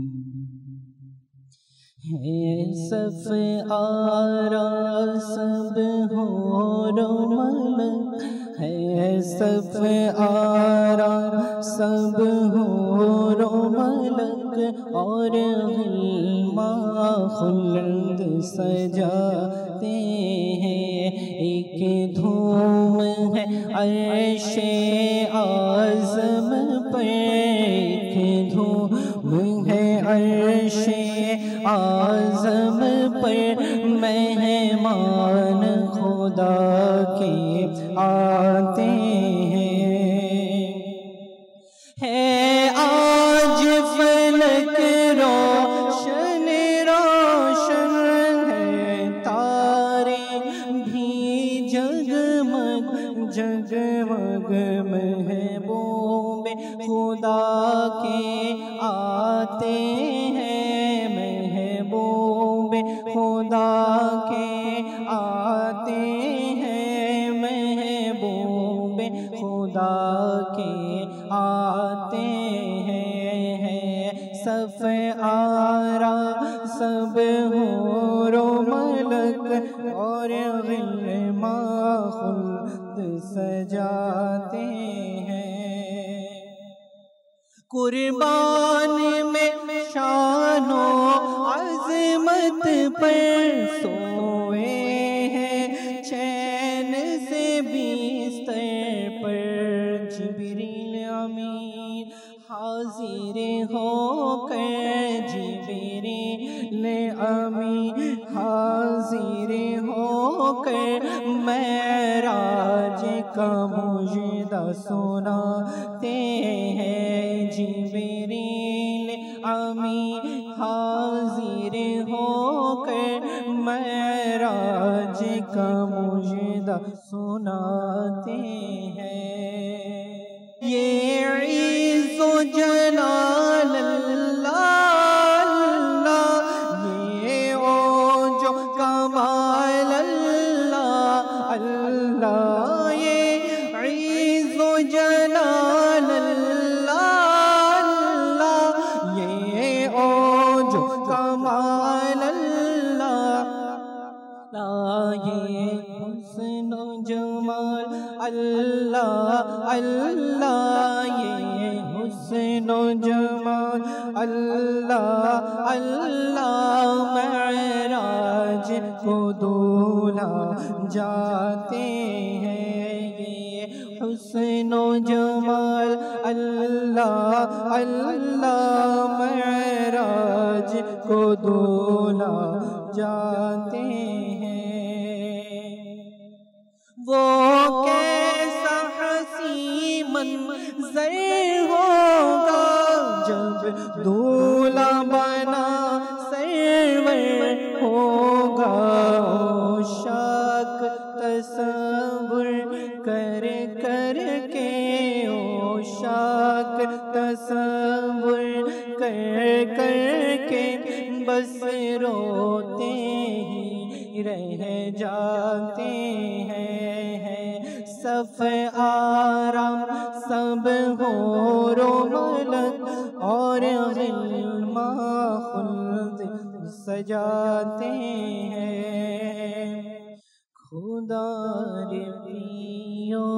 ہے صف آرا سب حور و ملک ہے صف آرا سب حور و ملک اور غلما خلد سجاتے ہیں ایک دھوم ہے عرش اعظم پر ایک دھوم ہے عرش اعظم پر مہمان خدا کے آتے ہیں ہے آج فلک روشن روشن ہے تارے بھی جگمگ جگمگ محبوب خدا کے آتے ہیں محبوب خدا کے آتے ہیں محبوب خدا کے آتے ہیں صف آرا سب حور و ملک اور غلما خلد سجاتے ہیں قربان میں شان و عظمت پر سوئے ہیں چین سے بستر پر جبریل امین حاضر ہو کر جبریل امین حاضر ہو کر معراج کا مجدہ سناتے ہیں جبریل امین حاضر ہو کر معراج کا مجدہ سناتے ہیں یہ عز و جلال اللہ یہ عوج و کمال اللہ اللہ یہ عز و جلال اللہ یہ عوج و کمال اللہ یہ حسن و جمال اللہ اللہ یہ حسن و جمال اللہ اللہ معراج کو دولہا جاتے ہیں یہ حسن و جمال اللہ اللہ معراج کو دولہا جاتے ہیں وہ کیسا حسین منظر ہوگا جب دولہا بنا سرور ہوگا عشاق تصور کر کر کے عشاق تصور کر کر کے بس روتے ہی رہ جاتے ہیں صف آرام سب حور و ملک اور غلما خلد سجاتے ہیں خدار প্রিয়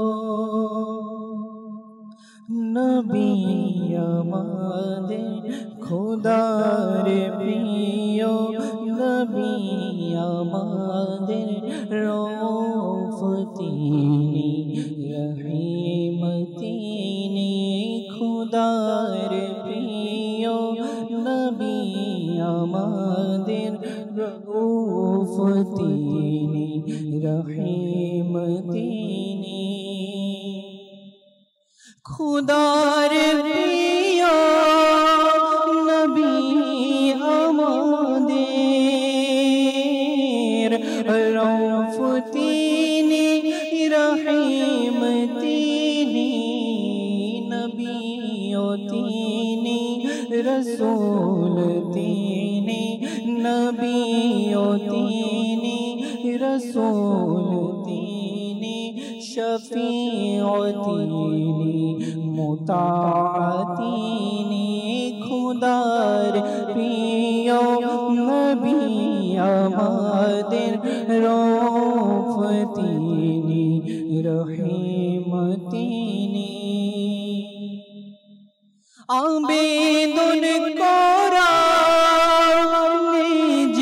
নবী আমাদের খোদার প্রিয় নবী আমাদের রউফ তিনি রহিম তিনি খোদার প্রিয় নবী আমাদের রউফ তিনি রহিম তিনি খুদার প্রিয় নবী আমাদের রউফ তিনি রহিম তিনি নবী ও তিনি রসূল তিনি নবী ও তিনি রসূল তিনি শফীউ তিনি মুতাআ তিনি খুদার প্রিয় নবী আমাদের রউফ তিনি রহিম তিনি আবেদন করা নিজ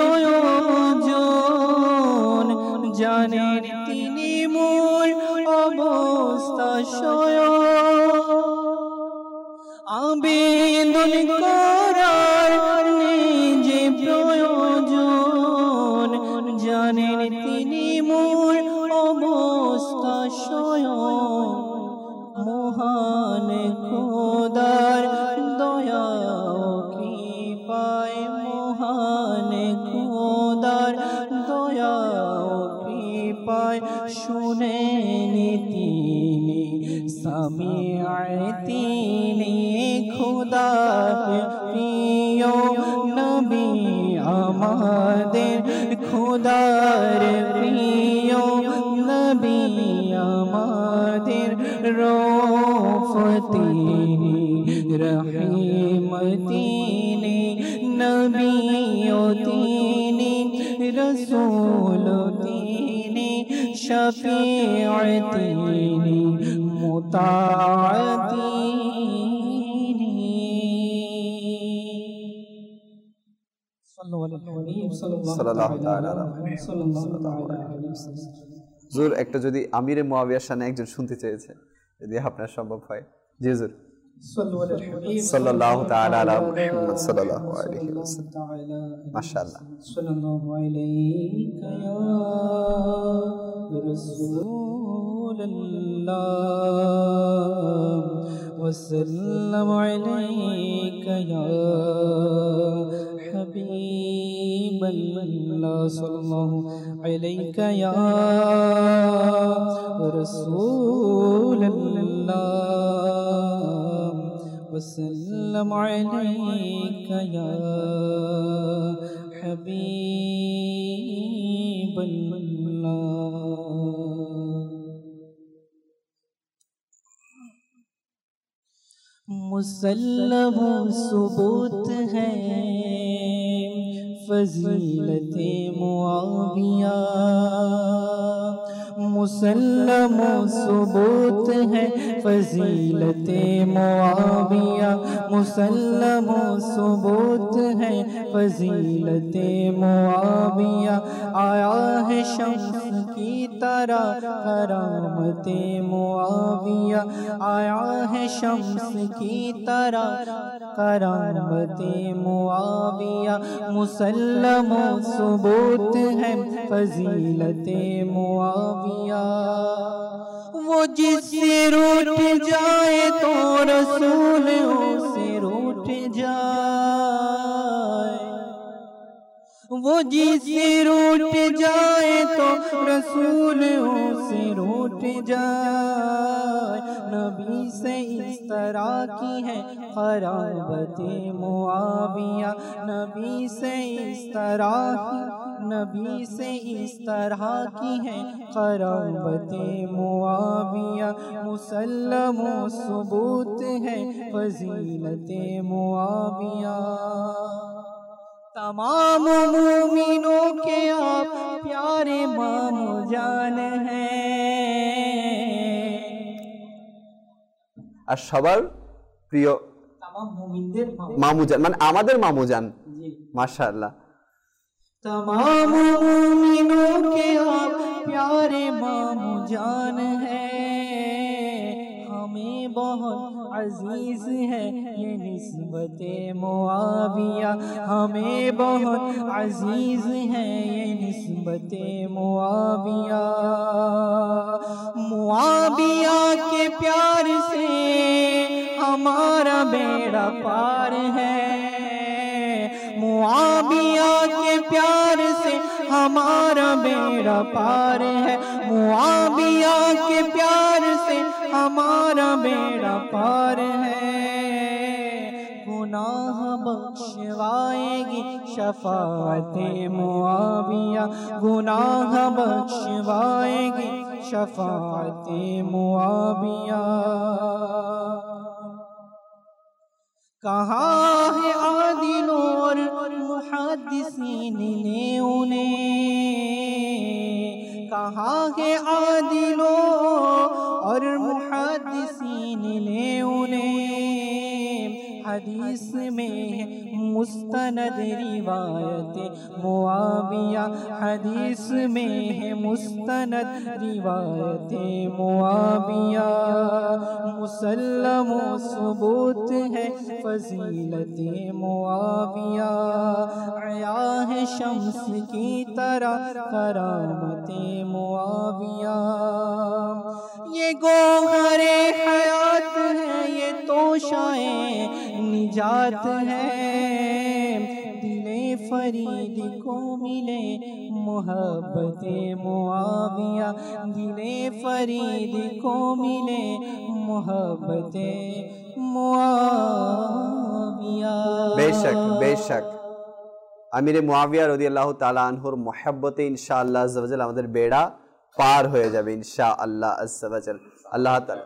প্রয়োজন জানেন তিনি মোর অবস্থা স্বয়ং আবেদন করার নিজ প্রয়োজন জানেন তিনি মোর অবস্থা স্বয়ং মহান খোদার দয়া কৃপায় মহান খোদার দয়া কৃপায় শুনেন তিনি সামিআ তিনি খোদার প্রিয় নবী আমাদের খোদার প্রিয় নবী আমাদের রউফ তিনি রহিম তিনি নবী ও তিনি রসূল তিনি শফীউ তিনি মুতাআ তিনি সাল্লাল্লাহু তাআলা আলাইহি ওয়াসাল্লাম। হুজুর একটা যদি আমিরে মুয়াবিয়ার শানে একজন শুনতে চেয়েছে, যদি আপনার সম্ভব হয়। জি হুজুর। সাল্লাল্লাহু তাআলা আলা মুহাম্মদ সাল্লাল্লাহু আলাইহি ওয়াসাল্লাম। মাশাআল্লাহ। সাল্লাল্লাহু আলাইকা ইয়া রাসূলুল্লাহ ওয়া সাল্লামু আলাইকা ইয়া হাবিবাল্লাহ সাল্লাল্লাহু আলাইকা ইয়া রাসূলুল্লাহ وسلم عليك يا حبيب الله مسلم ثبوت ہے فضیلت معاویہ مسلم ثبوت ہے فضیلت معاویہ مسلم ثبوت ہے فضیلت معاویہ آیا ہے شمس کی طرح کرامت معاویہ آیا ہے شمس کی طرح کرامت معاویہ مسلم ثبوت ہے فضیلت معاویہ وہ جس سے روٹ جائے تو رسول سے روٹ جائے وہ جس سے روٹ جائے تو رسول سے روٹ جائے نبی سے اس طرح کی ہے قرابت معاویہ نبی سے اس طرح کی نبی سے اس طرح کی ہے قرابت معاویہ مسلم و ثبوت ہے فضیلت معاویہ तमाम मोमिनों के आप प्यारे मामू जान हैं আর সবার প্রিয় तमाम मोमिनদের মামুজান মানে আমাদের মামুজান মাশাআল্লাহ तमाम मोमिनों के आप प्यारे मामू जान हैं हमें बहुत अजीज है ये निस्बते मुआविया हमें बहुत अजीज है ये निस्बते मुआविया मुआविया के प्यार से हमारा बेड़ा पार है मुआविया के प्यार से हमारा बेड़ा पार है मुआविया के प्यार से हमारा बेड़ा पार है गुनाह बख्शवाएगी शफाअते मुआविया गुनाह बख्शवाएगी शफाअते मुआविया कहाँ है आदिल और मुहद्दिसीन ने उन्हें कहाँ है आदिलों और मुहद्दिसीन ने उन्हें हदीस में मुस्तनद रिवायत मुआविया हदीस में है मुस्तनद रिवायत मुआविया मुसल्लम सबूत है फजीलत मुआविया आया है शम्स की तरह करामत मुआविया ये गोहरे हयात है ये तोशाए निजात है दिले फरीद को मिले मोहब्बत मुआविया दिले फरीद को मिले मोहब्बत मुआविया बेशक बेशक আমিরে মুআবিয়া রাদিয়াল্লাহু তাআলা আনহুর মুহাব্বতে ইনশাআল্লাহ আযজা ওয়া জাল আমাদের বেড়া পার হয়ে যাবে ইনশাআল্লাহ আযজা ওয়া জাল আল্লাহ তাআলা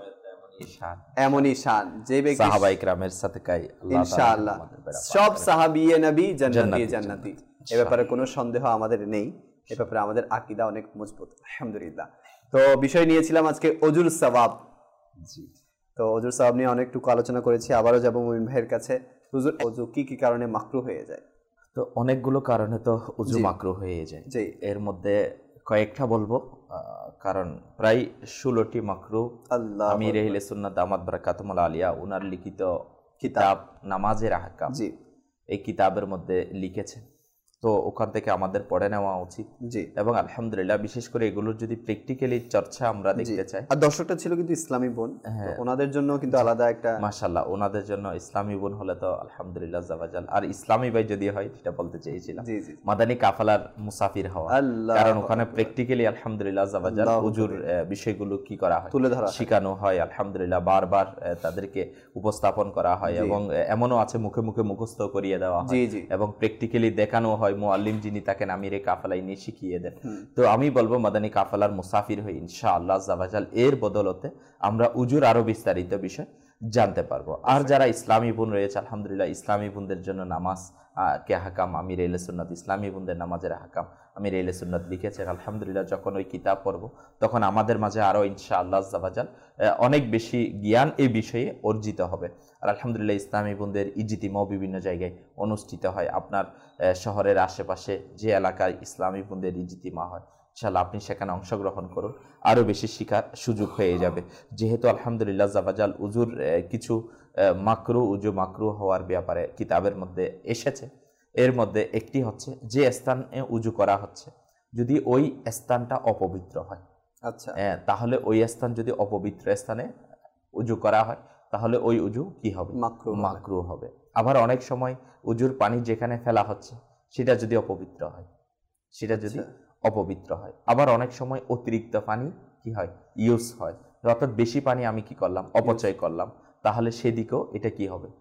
এমনই শান যে ব্যক্তি সাহাবায়ে কিরামের সাদকায় আল্লাহ ইনশাআল্লাহ সব সাহাবিয়ে নবী জান্নাতি জান্নাতি এ ব্যাপারে কোনো সন্দেহ আমাদের নেই এ ব্যাপারে আমাদের আকীদা অনেক মজবুত আলহামদুলিল্লাহ তো বিষয় নিয়েছিলাম আজকে ওজুর সওয়াব জি তো ওজুর সওয়াব নিয়ে অনেকটুকু আলোচনা করেছি আবারো যাব মুমিন ভাইয়ের কাছে হুজুর ওযু কি কি কারণে মাকরুহ হয়ে যায় তো অনেকগুলো কারণে তো ওযু মাকরুহ হয়ে যায় জি এর মধ্যে কয়েকটা বলবো কারণ প্রায় ষোলোটি মাকরুহ আমির আহলে সুন্নাত দামাত বারাকাতুহুল আলিয়া উনার লিখিত কিতাব নামাজের আহকাম জি এই কিতাবের মধ্যে লিখেছেন তো ওখান থেকে আমাদের পড়ে নেওয়া উচিত জি এবং আলহামদুলিল্লাহ বিশেষ করে এগুলোর যদি প্র্যাকটিক্যালি চর্চা আমরা দেখতে চাই আর দর্শকটা ছিল কিন্তু ইসলামী বোন তো ওনাদের জন্য কিন্তু আলাদা একটা মাশাআল্লাহ ওনাদের জন্য ইসলামী বোন হলে তো আলহামদুলিল্লাহ জাওয়াজাল আর ইসলামী ভাই যদি হয় সেটা বলতে চেয়েছিলাম জি জি মাদানী কাফালার মুসাফির হওয়া কারণ ওখানে প্র্যাকটিক্যালি আলহামদুলিল্লাহ জাওয়াজাল ওযুর বিষয়গুলো কি করা হয় তুলে ধরা শেখানো হয় আলহামদুলিল্লাহ বারবার তাদেরকে উপস্থাপন করা হয় এবং এমনও আছে মুখে মুখে মুখস্থ করিয়ে দেওয়া হয় এবং প্র্যাকটিক্যালি দেখানো হয় মুআল্লিম যিনি তাকে আমিরে কাফালায় নিয়ে শিখিয়ে দেন তো আমি বলবো মাদানী কাফালার মুসাফির হই ইনশাআল্লাহ জাওয়াজাল এর বদলতে আমরা উজুর আরো বিস্তারিত বিষয় জানতে পারবো আর যারা ইসলামী বোন রয়েছে আলহামদুলিল্লাহ ইসলামী বোনদের জন্য নামাজ কে হাকাম আমির আহলে সুন্নাত ইসলামী বোনদের নামাজের হাকাম আমির আহলে সুন্নাত লিখেছেন আলহামদুলিল্লাহ যখন ওই কিতাব পড়ব তখন আমাদের মাঝে আরো ইনশাআল্লাহ জাওয়াজাল অনেক বেশি জ্ঞান এই বিষয়ে অর্জিত হবে আর আলহামদুলিল্লাহ ইসলামী বোনদের ইজতিমাও বিভিন্ন জায়গায় অনুষ্ঠিত হয় আপনার শহরের আশেপাশে যে এলাকায় ইসলামী বোনদের ইজতিমা হয় ইনশাআল্লাহ আপনি সেখানে অংশগ্রহণ করুন আরো বেশি শিখার সুযোগ হয়ে যাবে যেহেতু আলহামদুলিল্লাহ জাওয়াজাল উজুর কিছু মাকরু উজু মাকরু হওয়ার ব্যাপারে কিতাবের মধ্যে এসেছে এর মধ্যে একটি হচ্ছে যে স্থানে উজু করা হচ্ছে যদি ওই স্থানটা অপবিত্র হয় আচ্ছা তাহলে ওই স্থান যদি অপবিত্র স্থানে উজু করা হয় তাহলে ওই উজু কি হবে মাকরু মাকরু হবে আবার অনেক সময় উজুর পানি যেখানে ফেলা হচ্ছে সেটা যদি অপবিত্র হয় সেটা যদি অপবিত্র হয় আবার অনেক সময় অতিরিক্ত পানি কি হয় ইউজ হয় অর্থাৎ বেশি পানি আমি কি করলাম অপচয় করলাম তাহলে সেদিকেও এটা কি হবে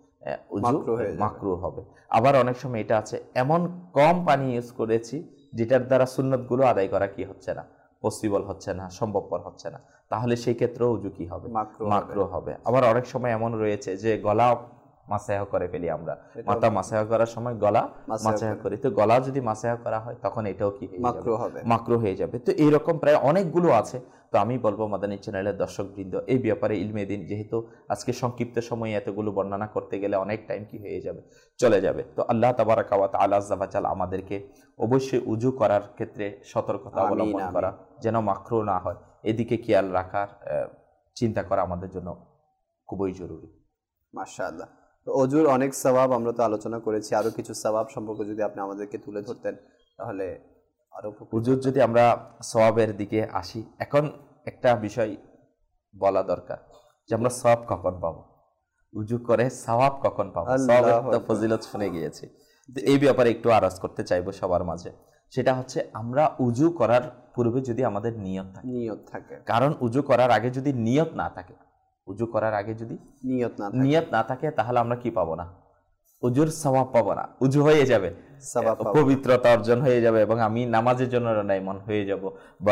মাকরু হবে আবার অনেক সময় এটা আছে এমন কম পানি ইউজ করেছি যেটার দ্বারা সুন্নতগুলো আদায় করা কি হচ্ছে না পসিবল হচ্ছে না সম্ভবপর হচ্ছে না, তাহলে সেই ক্ষেত্রে উজু কি হবে? মাকরুহ হবে। আবার অনেক সময় এমন রয়েছে যে গলা মাসাহ করে ফেলি আমরা, মাথা মাসাহ করার সময় গলা মাসাহ করি, তো গলা যদি মাসাহ করা হয় তখন এটাও কি মাকরুহ হবে, মাকরুহ হয়ে যাবে। তো এইরকম প্রায় অনেকগুলো আছে। তো আমি বলবো মাদানী চ্যানেলের দর্শকবৃন্দ, এই ব্যাপারে ইলমে দিন, যেহেতু আজকে সংক্ষিপ্ত সময়ে এতগুলো বর্ণনা করতে গেলে অনেক টাইম কি হয়ে যাবে, চলে যাবে। তো আল্লাহ তাবারাকা ওয়া তাআলা আযজা ওয়া জাল আমাদেরকে অবশ্যই উযু করার ক্ষেত্রে সতর্কতা অবলম্বন করা, যেন মাকরুহ না হয়, এদিকে খেয়াল রাখার চিন্তা করা আমাদের জন্য খুবই জরুরি। মাশাআল্লাহ। তো অজুর অনেক সওয়াব আমরা তো আলোচনা করেছি, আরো কিছু সওয়াব সম্পর্কে যদি আপনি আমাদেরকে তুলে ধরতেন তাহলে আরো। উজুর যদি আমরা সওয়াবের দিকে আসি, এখন একটা বিষয় বলা দরকার যে আমরা সওয়াব কখন পাবো, উজু করে সওয়াব কখন পাবো, সওয়াবের তো ফজিলত শুনে গিয়েছি। তো এই ব্যাপারে একটু আরজ করতে চাইবো সবার মাঝে, সেটা হচ্ছে আমরা উজু করার পূর্বে যদি আমাদের নিয়ত থাকে, নিয়ত থাকে, কারণ উজু করার আগে যদি নিয়ত না থাকে, উজু করার আগে যদি নিয়ত না থাকে নিয়ত না থাকে তাহলে আমরা কি পাবো না, উজুর সওয়াব পাবো না। উজু হয়ে যাবে, পবিত্রতা অর্জন হয়ে যাবে, এবং আমি নামাজের জন্য নাইমন হয়ে যাব, বা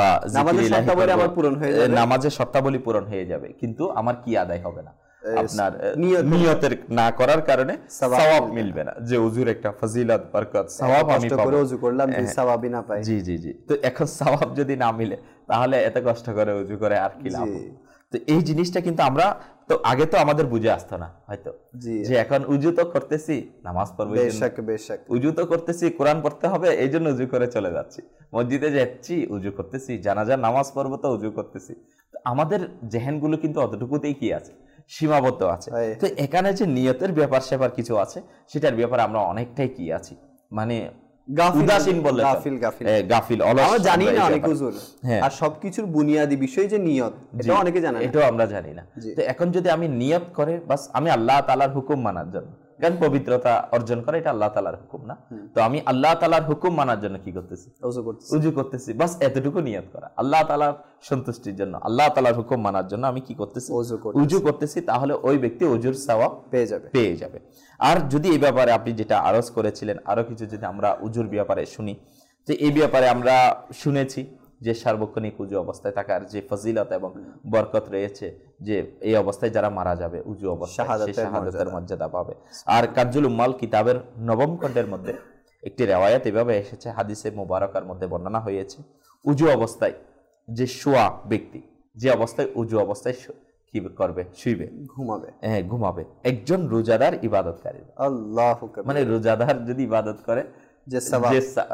নামাজের শর্তাবলী পূরণ হয়ে যাবে, কিন্তু আমার কি আদায় হবে না, আপনার নিয়তের না করার কারণে সওয়াব মিলবে না, যে উজুর একটা ফজিলত বরকত সওয়াব আমি পাবো, উজু করলাম যে সওয়াবই না পাই। জি জি জি। তো এখন সওয়াব যদি না মিলে তাহলে এত কষ্ট করে উজু করে আর কি লাভ? তো এই জিনিসটা কিন্তু আমরা তো আগে তো আমাদের বুঝে আসতো না হয়তো, যে এখন উজু তো করতেছি নামাজ পড়বো, উজু তো করতেছি কোরআন পড়তে হবে, এই জন্য উজু করে চলে যাচ্ছি, মসজিদে যাচ্ছি উজু করতেছি, জানাজার নামাজ পড়বো তো উজু করতেছি। আমাদের জেহেনগুলো কিন্তু অতটুকুতেই কি আছে, সীমাবদ্ধ আছে। তো এখানে যে নিয়তের ব্যাপার সেবার কিছু আছে, সেটার ব্যাপারে আমরা অনেকটাই কি আছি, মানে উদাসীন বললে গাফিল গাফিল গাফিল আমরা জানি না অনেক হুজুর, আর সবকিছুর বুনিয়াদি বিষয় যে নিয়ত, এটা অনেকে জানে না, এটাও আমরা জানি না। তো এখন যদি আমি নিয়ত করে বাস আমি আল্লাহ তাআলার হুকুম মানার জন্য, কারণ পবিত্রতা অর্জন করে এটা আল্লাহ তাআলার হুকুম না, তো আমি আল্লাহ তাআলার হুকুম মানার জন্য কি করতেছি, উযু করতেছি, উযু করতেছি, বাস এতটুকু নিয়ত করা, আল্লাহ তাআলার সন্তুষ্টির জন্য, আল্লাহ তাআলার হুকুম মানার জন্য আমি কি করতেছি, উযু করতেছি, তাহলে ওই ব্যক্তি উজুর সওয়াব পেয়ে যাবে পেয়ে যাবে। আর যদি এই ব্যাপারে আপনি যেটা আরজ করেছিলেন, আরো কিছু যদি আমরা উজুর ব্যাপারে শুনি, তো এই ব্যাপারে আমরা শুনেছি যে সার্বক্ষণিক উজু অবস্থায় থাকার যে ফজিলত এবং বরকত রয়েছে, যে এই অবস্থায় যারা মারা যাবে উজু অবস্থায় সে শাহাদাতের মর্যাদা পাবে। আর কাজুল উম্মাল কিতাবের নবম খণ্ডের মধ্যে একটি রিওয়ায়াত এভাবে এসেছে, হাদিসে মুবারাকার মধ্যে বর্ণনা হয়েছে, উজু অবস্থায় যে শোয়া ব্যক্তি, যে অবস্থায় উজু অবস্থায় কি করবে, শুইবে, ঘুমাবে, হ্যাঁ ঘুমাবে, একজন রোজাদার ইবাদতকারী, আল্লাহু আকবার, মানে রোজাদার যদি ইবাদত করে যে সওয়াব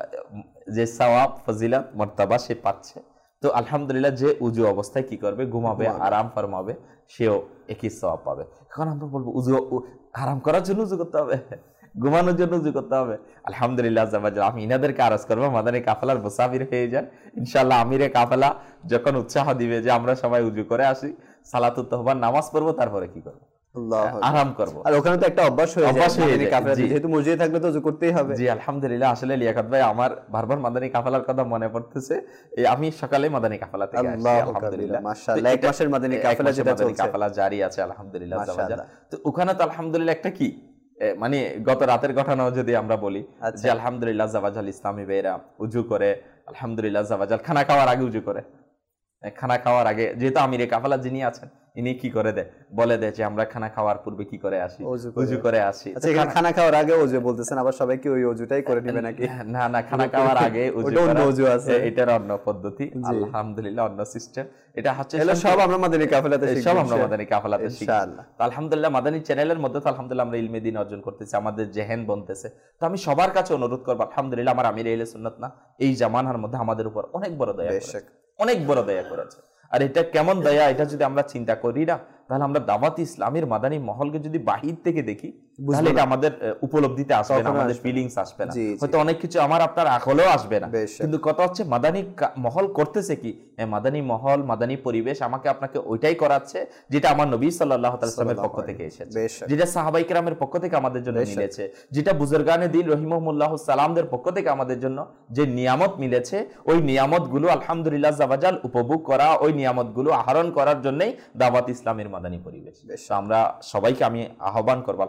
যে সওয়াব ফজিলত মর্তবা সে পাচ্ছে, তো আলহামদুলিল্লাহ যে উজু অবস্থায় কি করবে, ঘুমাবে, আরাম ফরমাবে, সেও একই সওয়াব পাবে। এখন আমরা বলবো উজু আরাম করার জন্য উজু করতে হবে, ঘুমানোর জন্য উজু করতে হবে? আলহামদুলিল্লাহ, আমি ইনাদেরকে আরজ করবো মাদানী কাফেলার মুসাফির হয়ে যান ইনশাআল্লাহ। আমিরে কাফেলা যখন উৎসাহ দিবে যে আমরা সবাই উজু করে আসি, সালাতুত তাহবার নামাজ পড়বো, তারপরে কি করবো, আরাম করবো। আর ওখানে তো একটা অভ্যাস হয়ে যায়, যেহেতু মসজিদে থাকলে তো উজু করতেই হবে। জি আলহামদুলিল্লাহ। আসলে লিয়াকত ভাই, আমার বারবার মাদানী কাফেলার কথা মনে পড়তেছে, আমি সকালে মাদানী কাফেলা থেকে আসি আলহামদুলিল্লাহ, মাশাআল্লাহ। এক মাসের মাদানী কাফেলা যেটা চলছে, কাফেলা জারি আছে আলহামদুলিল্লাহ। তো ওখানে তো আলহামদুলিল্লাহ একটা কি মানে গত রাতের ঘটনাও যদি আমরা বলি, যে আলহামদুলিল্লাহ জাওয়াজাল ইসলামী ভাইরা উজু করে, আলহামদুলিল্লাহ জাওয়াজাল খানা খাওয়ার আগে উজু করে, খানা খাওয়ার আগে, যেহেতু আমিরে কাফেলা যিনি আছেন ইনি কি করে দেয়, বলে দেয় যে আমরা খানা খাওয়ার পূর্বে কি করে আসি, উজু করে আসি। আচ্ছা, এখানে খানা খাওয়ার আগে ওযু বলতেছেন, আবার সবাই কি ওই ওযুটাই করে নেবে নাকি? না না, খানা খাওয়ার আগে ওযু আছে, এটার অন্য পদ্ধতি আলহামদুলিল্লাহ, অন্য সিস্টেম। এটা হচ্ছে সব আমরা মাদানী কাফেলাতে শিখব, সব আমরা মাদানী কাফেলাতে শিখব ইনশাআল্লাহ। তো আলহামদুলিল্লাহ মাদানী চ্যানেলের মধ্যে তো আলহামদুলিল্লাহ আমরা ইলমে দ্বীন অর্জন করতেছি, আমাদের জেহেন বনতেছে। তো আমি সবার কাছে অনুরোধ করব, আলহামদুলিল্লাহ আমার আমির আহলে সুন্নাত না, এই জামানার মধ্যে আমাদের উপর অনেক বড় দয়া করেছে, অনেক বড় দয়া করেছে। আর এটা কেমন দয়া, এটা যদি আমরা চিন্তা করি না, তাহলে আমরা দাওয়াত ইসলামের মাদানী মহলকে যদি বাহির থেকে দেখি, তাহলে এটা আমাদের উপলব্ধিতে আসবে না, আমাদের ফিলিংস আসবে না, হয়তো অনেক কিছু আমার আপনার আকলেও আসবে না। কিন্তু কথা হচ্ছে মাদানী মহল করতেছে কি, মাদানী মহল, মাদানী পরিবেশ আমাকে আপনাকে ওইটাই করাচ্ছে যেটা আমার নবী সাল্লাল্লাহু আলাইহি ওয়াসাল্লামের পক্ষ থেকে এসেছে, যেটা সাহাবায়ে কেরামের পক্ষ থেকে আমাদের জন্য মিলেছে, যেটা বুজুর্গানে দ্বীন রহিমাহুমুল্লাহ সালামদের পক্ষ থেকে আমাদের জন্য যে নিয়ামত মিলেছে, ওই নিয়ামতগুলো আলহামদুলিল্লাহ জাওয়াজাল উপভোগ করা, ওই নিয়ামতগুলো আহরণ করার জন্যই দাওয়াত ইসলামের মাদানী পরিবেশ। আমরা সবাইকে আমি আহ্বান করবো আলহামদুলিল্লাহ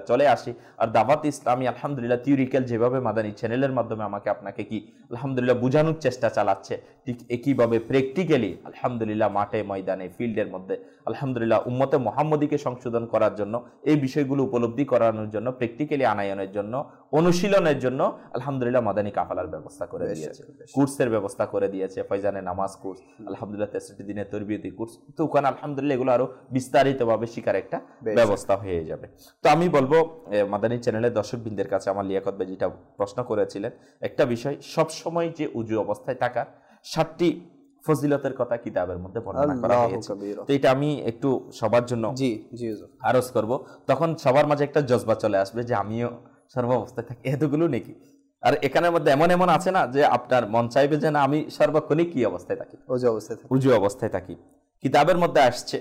আলহামদুলিল্লাহ চলে আসি। আর দাওয়াত ইসলামী আলহামদুলিল্লাহ থিওরিক্যাল যেভাবে মাদানী চ্যানেলের মাধ্যমে আমাকে আপনাকে কি আলহামদুলিল্লাহ বোঝানোর চেষ্টা চালাচ্ছে, ঠিক একইভাবে প্র্যাকটিক্যালি আলহামদুলিল্লাহ মাঠে ময়দানে ফিল্ডের মধ্যে আলহামদুলিল্লাহ উম্মতে মুহাম্মদীকে সংশোধন করার জন্য, এই বিষয়গুলো উপলব্ধি করানোর জন্য, প্র্যাকটিক্যালি আনায়নের জন্য, অনুশীলনের জন্য আলহামদুলিল্লাহ মাদানী কাফালার ব্যবস্থা করে দিয়েছে, কোর্সের ব্যবস্থা করে দিয়েছে, ফয়জানে নামাজ কোর্স, আলহামদুলিল্লাহ তেষট্টি দিনের তরবিয়তি কোর্স। তো ওখানে আলহামদুলিল্লাহ এগুলো আরো বিস্তারিতভাবে শিকার একটা ব্যবস্থা হয়ে যাবে। তো আমি বলবো মাদানী চ্যানেলের দর্শকবৃন্দের কাছে, আমার লিয়াকত ভাই যেটা প্রশ্ন করেছিলেন একটা বিষয়, সব সময় যে উজু অবস্থায় থাকার সাতটি ফজিলতের কথা কিতাবের মধ্যে বর্ণনা করা হয়েছে। তো এটা আমি একটু সবার জন্য জি জি আরজ করব, তখন সবার মাঝে একটা জজবা চলে আসবে যে আমিও সর্বাবস্থায় থাকি, এতগুলো নাকি। আর এখানের মধ্যে এমন এমন আছে না যে আপনার মন চাইবে যে না আমি সর্বক্ষণই কি অবস্থায় থাকি, উজু অবস্থায় থাকি, উজু অবস্থায় থাকি। কিতাবের মধ্যে আসছে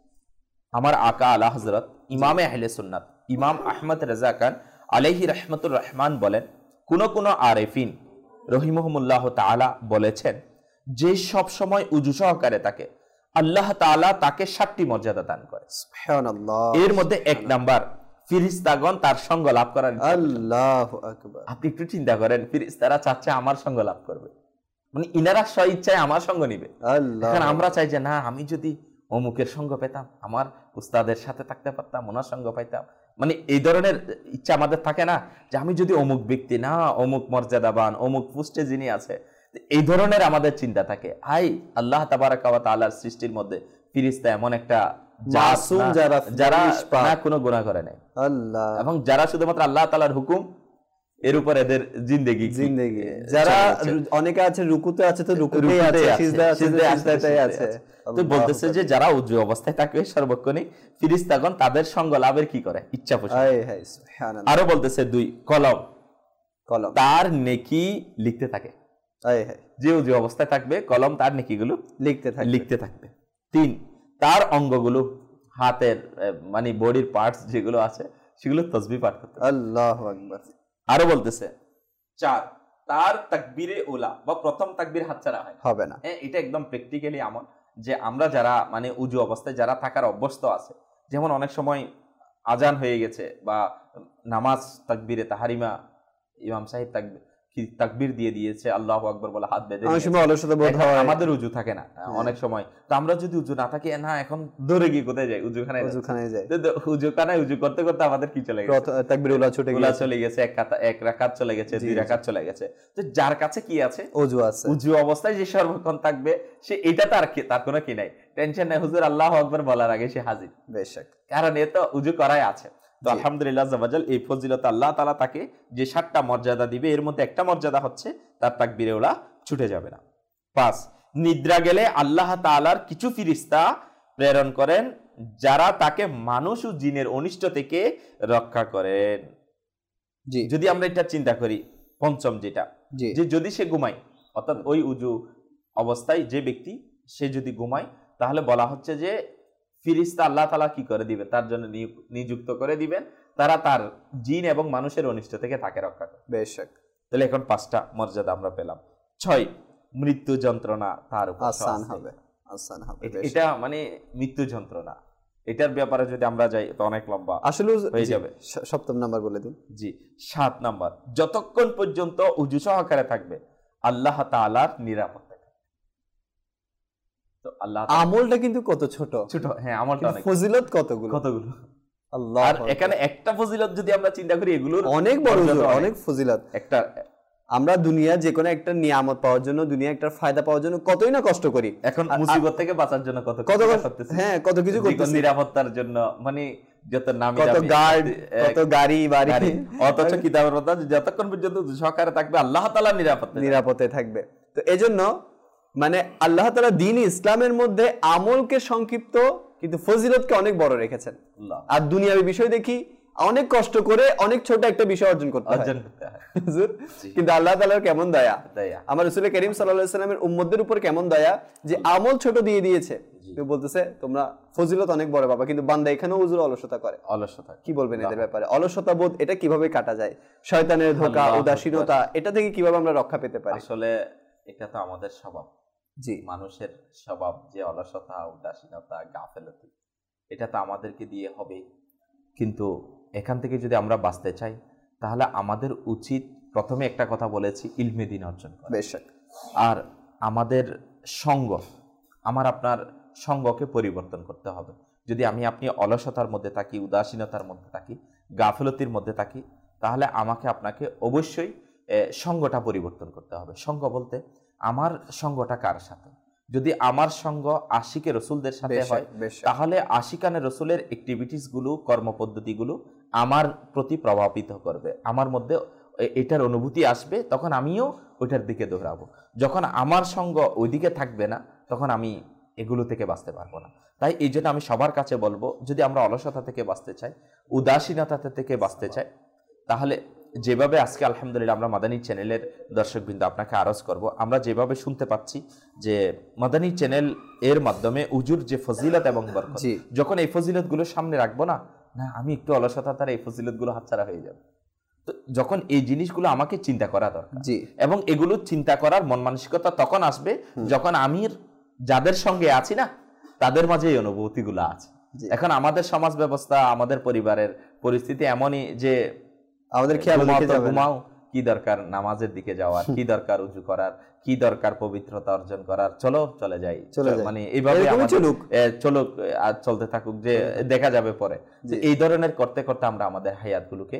আমার আকা আলা হযরত ইমামে আহলে সুন্নাত ইমাম আহমদ রেজা খান আলাইহি রহমতুর রহমান বলেন, কোন কোন আরেফিন রহিমহুমুল্লাহ তাআলা বলেছেন যে সব সময় উজু সহকারে থাকে আল্লাহ তাআলা তাকে সাতটি মর্যাদা দান করে। সুবহানাল্লাহ। এর মধ্যে এক নাম্বার, ফেরেশতাগণ তার সঙ্গ লাভ করার। আল্লাহু আকবার। আপনি একটু চিন্তা করেন, ফেরেশতারা চাচ্ছে আমার সঙ্গ লাভ করবে, মানে ইনারা স্ব ইচ্ছায় আমার সঙ্গ নিবে। আল্লাহ। এখন আমরা চাই যে না আমি যদি অমুকের সঙ্গ পেতাম, আমার উস্তাদের সাথে থাকতে পারতাম, ওনার সঙ্গ পাইতাম, মানে এই ধরনের ইচ্ছা আমাদের থাকে না যে আমি যদি অমুক ব্যক্তি, না অমুক মর্যাদাবান, অমুক পোস্টে যিনি আছে, এই ধরনের আমাদের চিন্তা থাকে। আই আল্লাহ তাবারাকা ওয়া তাআলার সৃষ্টির মধ্যে ফেরেশতা এমন একটা মাসুম যারা যারা না কোনো গুনাহ করে নাই, আল্লাহ, এবং যারা শুধুমাত্র আল্লাহ তাআলার হুকুম এর উপর এদের জিন্দেগি জিন্দেগি, যারা অনেকে আছে রুকুতে আছে তো রুকুতেই আছে, সিজদা আছে সিজদাতেই আছে। তো বলতেছে যে যারা উজু অবস্থায় থাকে সর্বক্ষণই ফেরেশতাগণ তাদের সঙ্গ লাভের কি করে ইচ্ছা পোষণ। সুবহানাল্লাহ। আরো বলতেছে দুই, কলম কলম তার নেকি লিখতে থাকে। যে উজু অবস্থায় থাকবে কলম তার নেকিগুলো লিখতে থাকবে লিখতে থাকবে। তিন, তার অঙ্গগুলো হাতের মানে বডির পার্টস যেগুলো আছে সেগুলো তাসবিহ পাঠ করতে। আল্লাহু আকবার। আরো বলতেছে চার, তার তাকবীরে উলা বা প্রথম তাকবীর হাতছাড়া হবে না। হ্যাঁ, এটা একদম প্র্যাকটিক্যালি এমন যে আমরা যারা মানে উজু অবস্থায় যারা থাকার অভ্যস্ত আছে, যেমন অনেক সময় আজান হয়ে গেছে বা নামাজ তাকবীরে তাহারিমা ইমাম সাহেব তাকবীর তাকবীর দিয়ে দিয়েছে, আল্লাহু আকবার বলে হাত বেঁধে আমাদের উজু থাকে না অনেক সময়। তো আমরা যদি উজু না থাকি, না এখন ধরে গিয়ে কোথায় যাই, উজুখানায় উজুখানায় যাই, উজুখানায় উজু করতে করতে আমাদের কি চলে গেছে, তাকবীর উলা ছুটে গেছে, চলে গেছে এক কাতা এক রাকাত চলে গেছে, দুই রাকাত চলে গেছে। তো যার কাছে কি আছে, উজু আছে, উজু অবস্থায় যে সর্বক্ষণ থাকবে সে এটা তার তার কোনো কি নাই, টেনশন নাই, হুজুর আল্লাহু আকবার বলার আগে সে হাজির, বেশক, কারণ এ তো উজু করাই আছে। তো আলহামদুলিল্লাহ জাওয়াজাল এই ফজিলত আল্লাহ তাআলা তাকে যে সাতটা মর্যাদা দিবে এর মধ্যে একটা মর্যাদা হচ্ছে তার তাকবীরে উলা ছুটে যাবে না। পাঁচ, নিদ্রা গেলে আল্লাহ তাআলার কিছু ফেরেশতা প্রেরণ করেন যারা তাকে মানুষ ও জিনের অনিষ্ট থেকে রক্ষা করেন। জি, যদি আমরা এটা চিন্তা করি, পঞ্চম যেটা, যে যদি সে ঘুমায়, অর্থাৎ ওই উজু অবস্থায় যে ব্যক্তি সে যদি ঘুমায়, তাহলে বলা হচ্ছে যে ফেরেশতা আল্লাহ তাআলা কি করে দিবেন, তার জন্য নিযুক্ত করে দিবেন, তারা তার জিন এবং মানুষের অনিষ্ট থেকে তাকে রক্ষা করে। বেশক। তাহলে এখন পাঁচটা মর্যাদা আমরা পেলাম। ছয়, মৃত্যু যন্ত্রণা তার উপর আসান হবে, আসান হবে। এটা মানে মৃত্যু যন্ত্রণা, এটার ব্যাপারে যদি আমরা যাই তো অনেক লম্বা আসলে হয়ে যাবে। সপ্তম নাম্বার বলে দিন। জি, সাত নাম্বার, যতক্ষণ পর্যন্ত উজু সহকারে থাকবে আল্লাহ তাআলার নিরাপত্তা। আমলটা কিন্তু কত ছোট ছোট, হ্যাঁ আমলটা অনেক, ফজিলত কতগুলো কতগুলো আল্লাহ। আর এখানে একটা ফজিলত যদি আমরা চিন্তা করি, এগুলোর অনেক বড় অনেক ফজিলত। একটা আমরা দুনিয়া যে কোনো একটা নিয়ামত পাওয়ার জন্য, দুনিয়া একটা ফায়দা পাওয়ার জন্য কতই না কষ্ট করি, এখন মুসিবত থেকে বাঁচার জন্য কত কত করতেছি, হ্যাঁ কত কিছু করতেছি, নিরাপত্তার জন্য মানে যত নামি কত গার্ড, কত গাড়ি বাড়ি, অথচ কিতাবের মধ্যে যতক্ষণ পর্যন্ত সহকারে থাকবে আল্লাহ তাআলা নিরাপত্তা নিরাপত্তায় থাকবে। তো এজন্য মানে আল্লাহ তাআলা দ্বীন ইসলামের মধ্যে আমলকে সংক্ষিপ্ত কিন্তু ফজিলতকে অনেক বড় রেখেছেন। আর দুনিয়াবি বিষয় দেখি অনেক কষ্ট করে অনেক ছোট একটা বিষয় অর্জন করতে হয়, কিন্তু আল্লাহ তাআলার কেমন দয়া, আমার রাসূল করিম সাল্লাল্লাহু আলাইহি ওয়াসাল্লামের উম্মতদের উপর কেমন দয়া যে আমল ছোট দিয়ে দিয়েছে, কেউ বলতেছে তোমরা ফজিলত অনেক বড় বাবা, কিন্তু বান্দা এখানেও উজুর অলসতা করে। অলসতা কি বলবেন এদের ব্যাপারে? অলসতা বোধ এটা কিভাবে কাটা যায়? শয়তানের ধোঁকা, উদাসীনতা, এটা থেকে কিভাবে আমরা রক্ষা পেতে পারি? আসলে এটা তো আমাদের স্বভাব, জি মানুষের স্বভাব যে অলসতা, উদাসীনতা, গাফেলতি, এটা তো আমাদেরকে দিয়ে হবে, কিন্তু এখান থেকে যদি আমরা বাঁচতে চাই তাহলে আমাদের উচিত প্রথমে একটা কথা বলেছি ইলমে দ্বীন অর্জন করা। বেশক। আর আমাদের সঙ্গ, আমার আপনার সঙ্গকে পরিবর্তন করতে হবে। যদি আমি আপনি অলসতার মধ্যে থাকি, উদাসীনতার মধ্যে থাকি, গাফলতির মধ্যে থাকি, তাহলে আমাকে আপনাকে অবশ্যই সঙ্গটা পরিবর্তন করতে হবে। সঙ্গ বলতে আমার সঙ্গটা কার সাথে? যদি আমার সঙ্গ আশিকে রসুলদের সাথে হয় তাহলে আশিকানে রসুলের অ্যাক্টিভিটিসগুলো, কর্মপদ্ধতিগুলো আমার প্রতি প্রভাবিত করবে, আমার মধ্যে এটার অনুভূতি আসবে, তখন আমিও ওইটার দিকে দৌড়াবো। যখন আমার সঙ্গ ওইদিকে থাকবে না তখন আমি এগুলো থেকে বাঁচতে পারবো না। তাই এই জন্য আমি সবার কাছে বলবো, যদি আমরা অলসতা থেকে বাঁচতে চাই, উদাসীনতা থেকে বাঁচতে চাই, তাহলে যেভাবে আজকে আলহামদুলিল্লাহ আমরা মাদানী চ্যানেলের দর্শকবৃন্দ আপনাকে আরজ করব, আমরা যেভাবে শুনতে পাচ্ছি যে মাদানী চ্যানেল এর মাধ্যমে উজুর যে ফজিলত এবং বরকত, যখন এই ফজিলতগুলো সামনে রাখবো না, না আমি একটু অলসতা তার এই ফজিলতগুলো হাতছাড়া হয়ে যাবে। তো যখন এই জিনিসগুলো আমাকে চিন্তা করা দরকার, এবং এগুলো চিন্তা করার মন মানসিকতা তখন আসবে যখন আমি যাদের সঙ্গে আছি না তাদের মাঝে এই অনুভূতিগুলো আছে। এখন আমাদের সমাজ ব্যবস্থা, আমাদের পরিবারের পরিস্থিতি এমনই যে আমাদের খেয়াল ঘুমাও, কি দরকার নামাজের দিকে যাওয়ার, কি দরকার উজু করার, কি দরকার পবিত্রতা অর্জন করার, চলো চলে যাই, মানে এইভাবে চলুক চলুক আর চলতে থাকুক, যে দেখা যাবে পরে। এই ধরনের করতে করতে আমরা আমাদের হায়াতগুলোকে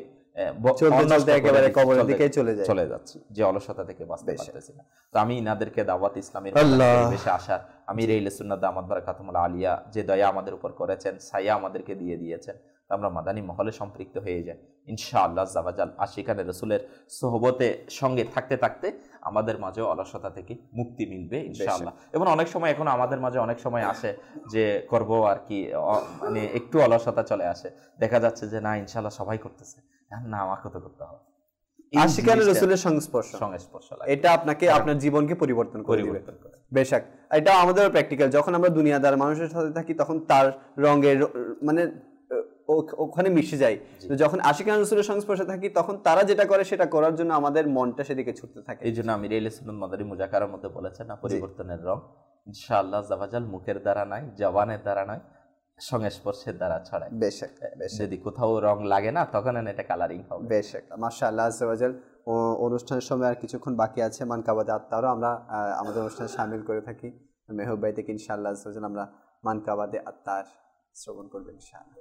চলে যাচ্ছি, যে অলসতা থেকে বাঁচতে পারতেছি না। তো আমি ইনাদেরকে দাওয়াত ইসলামের পরিবেশে আসার, আমি রেইলে সুন্নাত দামাত বারাকাতুহুল আলিয়া যে দয়া আমাদের উপর করেছেন, ছায়া আমাদেরকে দিয়ে দিয়েছেন, আমরা মাদানী মহলে সম্পৃক্ত হয়ে যাই ইনশাআল্লাহ আজ্জা ওয়া জাল। আশিকানে রসুলের সোহবতে সঙ্গে থাকতে থাকতে আমাদের মাঝে অলসতা থেকে মুক্তি মিলবে ইনশাআল্লাহ। এবং অনেক সময় এখন আমাদের মাঝে অনেক সময় আসে যে করব আর কি, মানে একটু অলসতা চলে আসে, দেখা যাচ্ছে যে না ইনশাআল্লাহ সবাই করতেছে, না আমাকে তো করতে হবে। আশিকানে রসুলের সংস্পর্শ সংস্পর্শ এটা আপনাকে আপনার জীবনকে পরিবর্তন করে দিবে। বেশক, এটা আমাদের প্র্যাকটিক্যাল। যখন আমরা দুনিয়াদার মানুষের সাথে থাকি তখন তার রঙের মানে ওখানে মিশে যায়, যখন আশিকানে রসুলের সংস্পর্শে থাকি তখন তারা যেটা করে সেটা করার জন্য আমাদের মনটা সেদিকে ছুটতে থাকে। এই জন্য আমি রেইলে সুন্নাত মাদানী মুজাকারার মধ্যে বলেছেন না, পরিবর্তনের রং ইনশাআল্লাহ আজ্জা ওয়া জাল মুখের দ্বারা নয়, জবানের দ্বারা নয়, সংস্পর্শের দ্বারা ছড়ায়। বেশক, যদি কোথাও রং লাগে না তখন এটা কালারিং হবে। বেশক, মাশাআল্লাহ আজ্জা ওয়া জাল। অনুষ্ঠানের সময় আর কিছুক্ষণ বাকি আছে, মানকাবাদে আত্মারও আমরা আমাদের অনুষ্ঠানে শামিল করে থাকি। মেহবুব ভাই থেকে ইনশাআল্লাহ আজ্জা ওয়া জাল আমরা মানকাবাদে আত্মার শ্রবণ করবেন ইনশাআল্লাহ।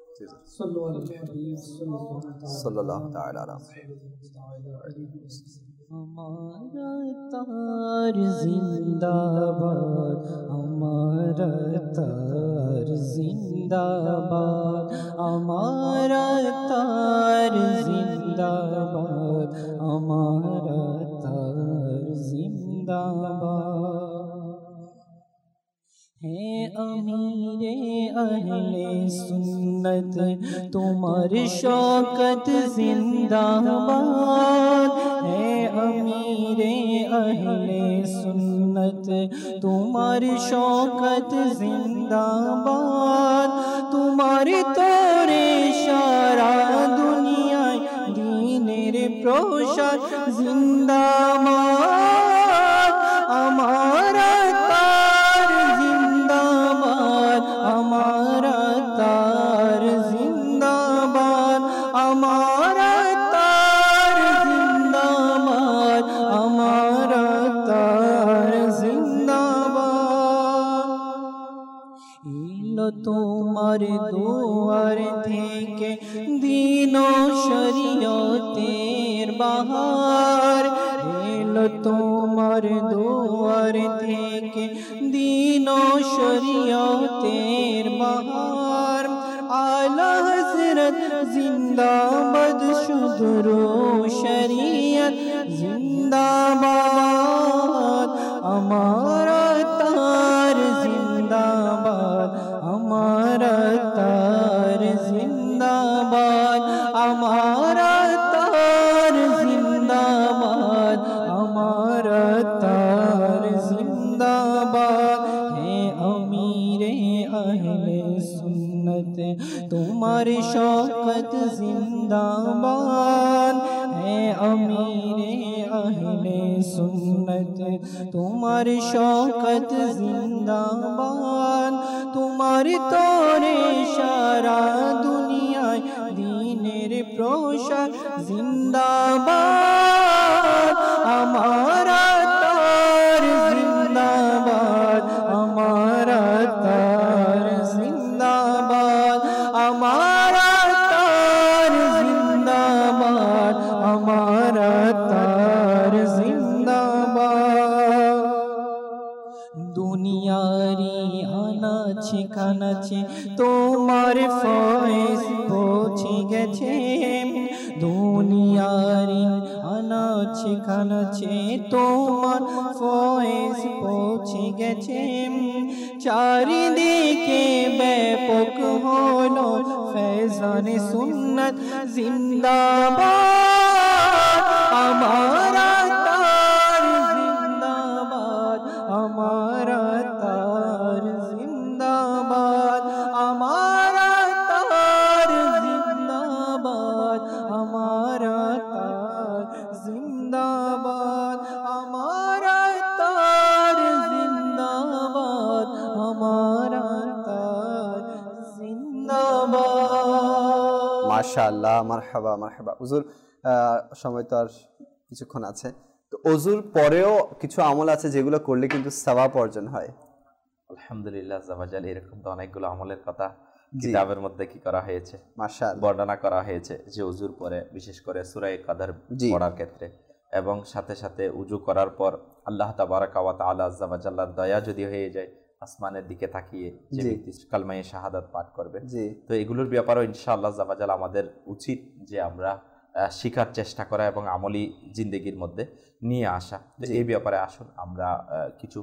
সাল্লাল্লাহু তাআলা আলাইহি हमारा तार जिंदाबाद, हमारा तार जिंदाबाद, हमारा तार जिंदाबाद, हमारा तार जिंदाबाद। है अमीरे अहले सुन्नत तुम्हारी शौकत जिंदाबाद, है अमीरे अहले सुन्नत तुम्हारी शौकत जिंदाबाद। तुम्हारी तोरे सारा दुनिया दीनेर प्रसार जिंदाबाद, हमारा हमारा तार जिंदाबाद, हमारा तार जिंदाबाद, हमारा तार जिंदाबाद। इलो तुम्हार दुआर থেকে দিন ও শরীয়তের বাহার, এলো তোমার দুয়ার থেকে দিন ও শরীয়তের বাহার। আলা হযরত জিন্দাবাদ, শুধু শরীয়ত জিন্দাবাদ, हमारा तार जिंदाबाद, हमारा तार जिंदाबाद, हमारा तार जिंदाबाद, हमारा तार जिंदाबाद। है अमीरे अहले सुन्नत तुम्हारी शौकत जिंदाबाद, है अमीरे अहले सुन्नत तुम्हारी शौकत जिंदाबाद। तुम्हारी तोरे सारा दुनिया दीनेर প্রসাদ জিন্দাবাদ, আমার আত্মার জিন্দাবাদ, আমার আত্মার জিন্দাবাদ, আমার আত্মার জিন্দাবাদ, আমার আত্মার জিন্দাবাদ। দুনিয়ারি আনাচে কানাচে তোমার ফয়েজ পৌঁছে গেছে, দুনিয়ারি আনাচে কানাচে তোমার ফয়েজ পৌঁছে গেছে, চারিদিকে ব্যাপক হলো ফেজানে সুন্নত জিন্দাবাদ, আমার আত্মার জিন্দাবাদ, আমার আত্মার জিন্দাবাদ, আমার আত্মার জিন্দাবাদ, আমার আত্মার জিন্দাবাদ, আমার আত্মার জিন্দাবাদ, আমার আত্মার জিন্দাবাদ। মাশাআল্লাহ, মারহাবা মারহাবা। হুজুর সময় তো আর কিছুক্ষণ আছে, তো ওযুর পরেও কিছু আমল আছে যেগুলো করলে কিন্তু সওয়াব অর্জন হয়। আলহামদুলিল্লাহ জাওয়াজাল, এরকম তো অনেকগুলো আমলের কথা কিতাবের মধ্যে কি করা হয়েছে, মাশাআল্লাহ বর্ণনা করা হয়েছে যে ওযুর পরে বিশেষ করে সূরা কদর পড়ার ক্ষেত্রে এবং সাথে সাথে উযু করার পর আল্লাহ তাবারাকা ওয়া তাআলা আযজা ওয়া জাল্লার দয়া যদি হয়ে যায়, আসমানের দিকে তাকিয়ে যে ব্যক্তি কালমায়ে শাহাদাত পাঠ করবে, তো এগুলোর ব্যাপারেও ইনশাআল্লাহ আযজা ওয়া জাল্লা আমাদের উচিত যে আমরা শিখার চেষ্টা করা এবং আমলি জিন্দেগির মধ্যে নিয়ে আসা। এই ব্যাপারে আসুন আমরা কিছু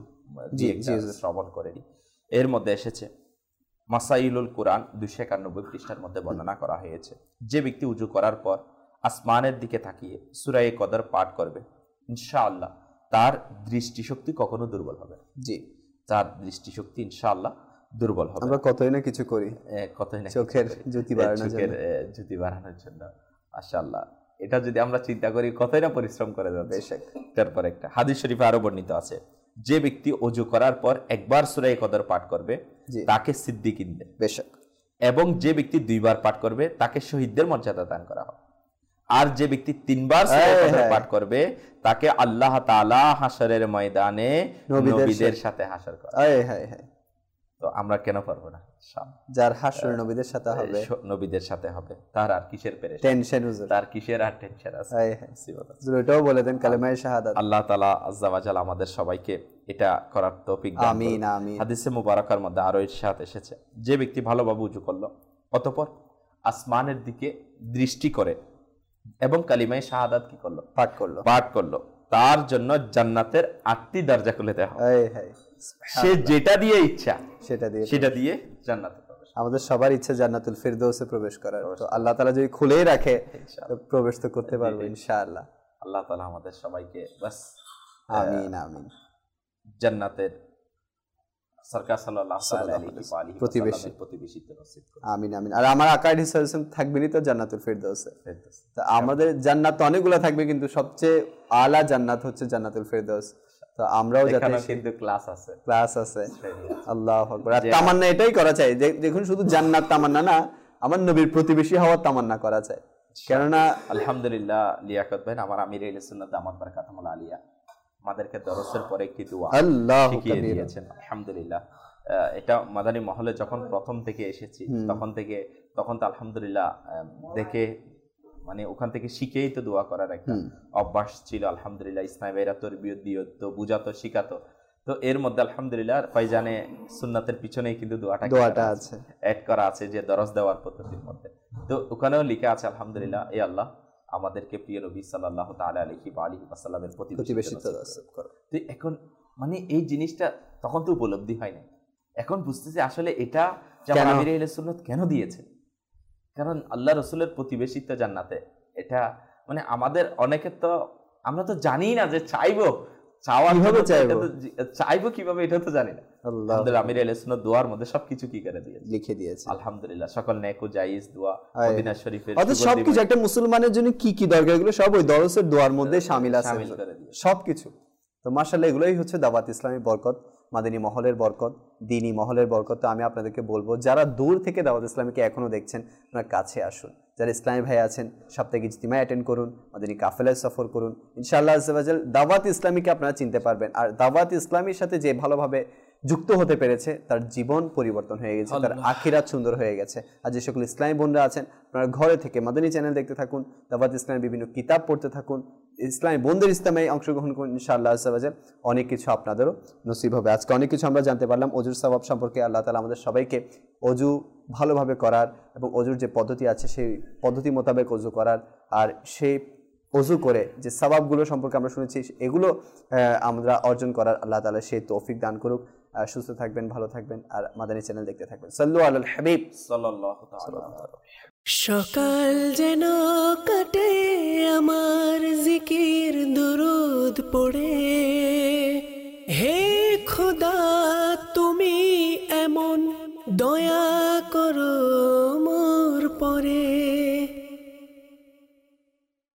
শ্রবণ করে নিই। এর মধ্যে এসেছে মাসাইলুল কুরআন দুইশো একানব্বই পৃষ্ঠার মধ্যে বর্ণনা করা হয়েছে, যে ব্যক্তি উযু করার পর আসমানের দিকে তাকিয়ে সূরা কদর পাঠ করবে, ইনশাআল্লাহ তার দৃষ্টিশক্তি কখনো দুর্বল হবে। জি, তার দৃষ্টিশক্তি ইনশাআল্লাহ দুর্বল হবে। আমরা কতই না কিছু করি, কতই না চোখের জ্যোতি বাড়ানোর জন্য, জ্যোতি বাড়ানোর জন্য। মাশাআল্লাহ, এটা যদি আমরা চিন্তা করি কতই না পরিশ্রম করে যাবে। তারপর একটা হাদিস শরীফে আরো বর্ণিত আছে, যে ব্যক্তি ওযু করার পর একবার সূরা কদর পাঠ করবে তাকে সিদ্দিকিন দেয়, বেশক, এবং যে ব্যক্তি দুইবার পাঠ করবে তাকে শহীদদের মর্যাদা দান করা হবে, আর যে ব্যক্তি তিনবার সূরা কদর পাঠ করবে তাকে আল্লাহ তাআলা হাশরের ময়দানে নবীদের সাথে হাশর করে। হায় হায় হায়, তো আমরা কেন পারবো না? যার হাশর নবীদের সাথে হবে, নবীদের সাথে হবে, তার আর কিসের পেরেশানি, টেনশন হুজুর, তার কিসের আর টেনশন আছে? হায় হায়, হুজুর এটাও বলে দেন কালেমায়ে শাহাদাত। আল্লাহ তাআলা আযজা ওয়া জাল আমাদের সবাইকে এটা করার তৌফিক দান করুন, আমিন আমিন। হাদিসে মুবারাকার মধ্যে আরো ইরশাদ এসেছে, যে ব্যক্তি ভালোভাবে ওযু করলো অতঃপর আসমানের দিকে দৃষ্টি করে এবং কালিমায়ে শাহাদাত কি করলো, পাঠ করলো পাঠ করলো তার জন্য জান্নাতের আটটি দরজা খুলে দেওয়া হবে। হায় হায়, সে যেটা দিয়ে ইচ্ছা সেটা দিয়ে সেটা দিয়ে জান্নাতে প্রবেশ। আমাদের সবার ইচ্ছা জান্নাতুল ফিরদৌসে প্রবেশ করার, তো আল্লাহ তাআলা যদি খুলেই রাখে প্রবেশ তো করতে পারবো ইনশাআল্লাহ। আল্লাহ তাআলা আমাদের সবাইকে বাস আমিন আমিন জান্নাতের সরকার সাল্লাল্লাহু আলাইহি ওয়া আলিহি প্রতিবেশী প্রতিবেশিত্ব নসিব করুন। আমিন আমিন। আর আমার আকাইদ হিসাবে থাকবেনই তো জান্নাতুল ফিরদৌসে। তো আমাদের জান্নাত তো অনেকগুলো থাকবে, কিন্তু সবচেয়ে আলা জান্নাত হচ্ছে জান্নাতুল ফিরদৌস। তো আমরাও যাতে কিন্তু ক্লাস আছে ক্লাস আছে আল্লাহু আকবার। আর তামান্না এটাই করা চাই, দেখুন শুধু জান্নাত তামান্না না, আমার নবীর প্রতিবেশী হওয়ার তামান্না করা চাই। কেননা আলহামদুলিল্লাহ লিয়াকত ভাই, আমার আমির আহলে সুন্নাত দামাত বারাকাতুহুল আলিয়া আমাদেরকে দরসের পরে একটি দোয়া আল্লাহু শিখিয়ে দিয়েছেন। আলহামদুলিল্লাহ, এটা মাদানী মহলে যখন প্রথম থেকে এসেছি তখন থেকে তখন তো আলহামদুলিল্লাহ দেখে মানে ওখান থেকে শিখেই তো দোয়া করার একটা অভ্যাস ছিল। আলহামদুলিল্লাহ ইসলামী ভাইরা তরবিয়ত দিয়তো, বুঝাতো, শিখাতো। তো এর মধ্যে আলহামদুলিল্লাহ ফাইজানে সুন্নাতের পিছনেই কিন্তু দোয়াটা দোয়াটা আছে, অ্যাড করা আছে যে দরস দেওয়ার পদ্ধতির মধ্যে। তো ওখানেও লেখা আছে আলহামদুলিল্লাহ, এ আল্লাহ আমাদেরকে প্রিয় নবী সাল্লাল্লাহু তাআলা আলাইহি ওয়া আলিহি ওয়াসাল্লামের প্রতিবেশিত্ব নসিব করো। তো এখন মানে এই জিনিসটা তখন তো উপলব্ধি হয় না, এখন বুঝতেছি আসলে এটা আমির আহলে সুন্নাত কেন দিয়েছে। কারণ আল্লাহ রাসূলের প্রতিবেশিত্ব জান্নাতে, এটা মানে আমাদের অনেকের তো আমরা তো জানি না যে চাইবো চাওয়ার কিভাবে চাইবো চাইবো কিভাবে এটা তো জানি না। আলহামদুলিল্লাহ আমির আহলে সুন্নাত দোয়ার মধ্যে সবকিছু কি করে দিয়েছে, লিখে দিয়েছে। আলহামদুলিল্লাহ সকল নেক ও জায়েজ দোয়া মদিনা শরীফের অর্থাৎ সবকিছু একটা মুসলমানের জন্য কি কি দরকার এগুলো সব ওই দরসের দোয়ার মধ্যে শামিল আছে সবকিছু। তো মাশাআল্লাহ এগুলোই হচ্ছে দাওয়াত ইসলামী বরকত। মাদানী মহলের বরকত, দ্বীনি মহলের বরকত। তো আমি আপনাদেরকে বলবো, যারা দূর থেকে দাওয়াত ইসলামীকে এখনও দেখছেন, আপনারা কাছে আসুন। যারা ইসলামী ভাই আছেন, সাপ্তাহিক ইজতিমা অ্যাটেন্ড করুন, মাদানী কাফেলায় সফর করুন। ইনশাআল্লাহ আজ্জা ওয়া জাল দাওয়াত ইসলামীকে আপনারা চিনতে পারবেন। আর দাওয়াত ইসলামীর সাথে যে ভালোভাবে যুক্ত হতে পেরেছে, তার জীবন পরিবর্তন হয়ে গেছে, তার আখিরাত সুন্দর হয়ে গেছে। আর যে সকল ইসলামী বোনরা আছেন, আপনারা ঘরে থেকে মাদানী চ্যানেল দেখতে থাকুন, দাওয়াত ইসলামের বিভিন্ন কিতাব পড়তে থাকুন, ইসলামী বোনদের ইসলামে অংশগ্রহণ করুন। ইনশাআল্লাহ আজ্জা ওয়া জাল অনেক কিছু আপনাদেরও নসিব হবে। আজকে অনেক কিছু আমরা জানতে পারলাম অজুর সওয়াব সম্পর্কে। আল্লাহ তাআলা আমাদের সবাইকে অজু ভালোভাবে করার এবং অজুর যে পদ্ধতি আছে সেই পদ্ধতি মোতাবেক অজু করার, আর সেই অজু করে যে সওয়াবগুলো সম্পর্কে আমরা শুনেছি এগুলো আমরা অর্জন করার আল্লাহ তাআলা সেই তৌফিক দান করুক। সুস্থ থাকবেন, ভালো থাকবেন, আর মাদানী চ্যানেল দেখতে থাকবেন। সাল্লু আলাল হাবিব সাল্লাল্লাহু তাআলা। সকাল যেন কাটে আমার জিকির দুরুদ পড়ে, হে খোদা তুমি এমন দয়া করো মোর পরে।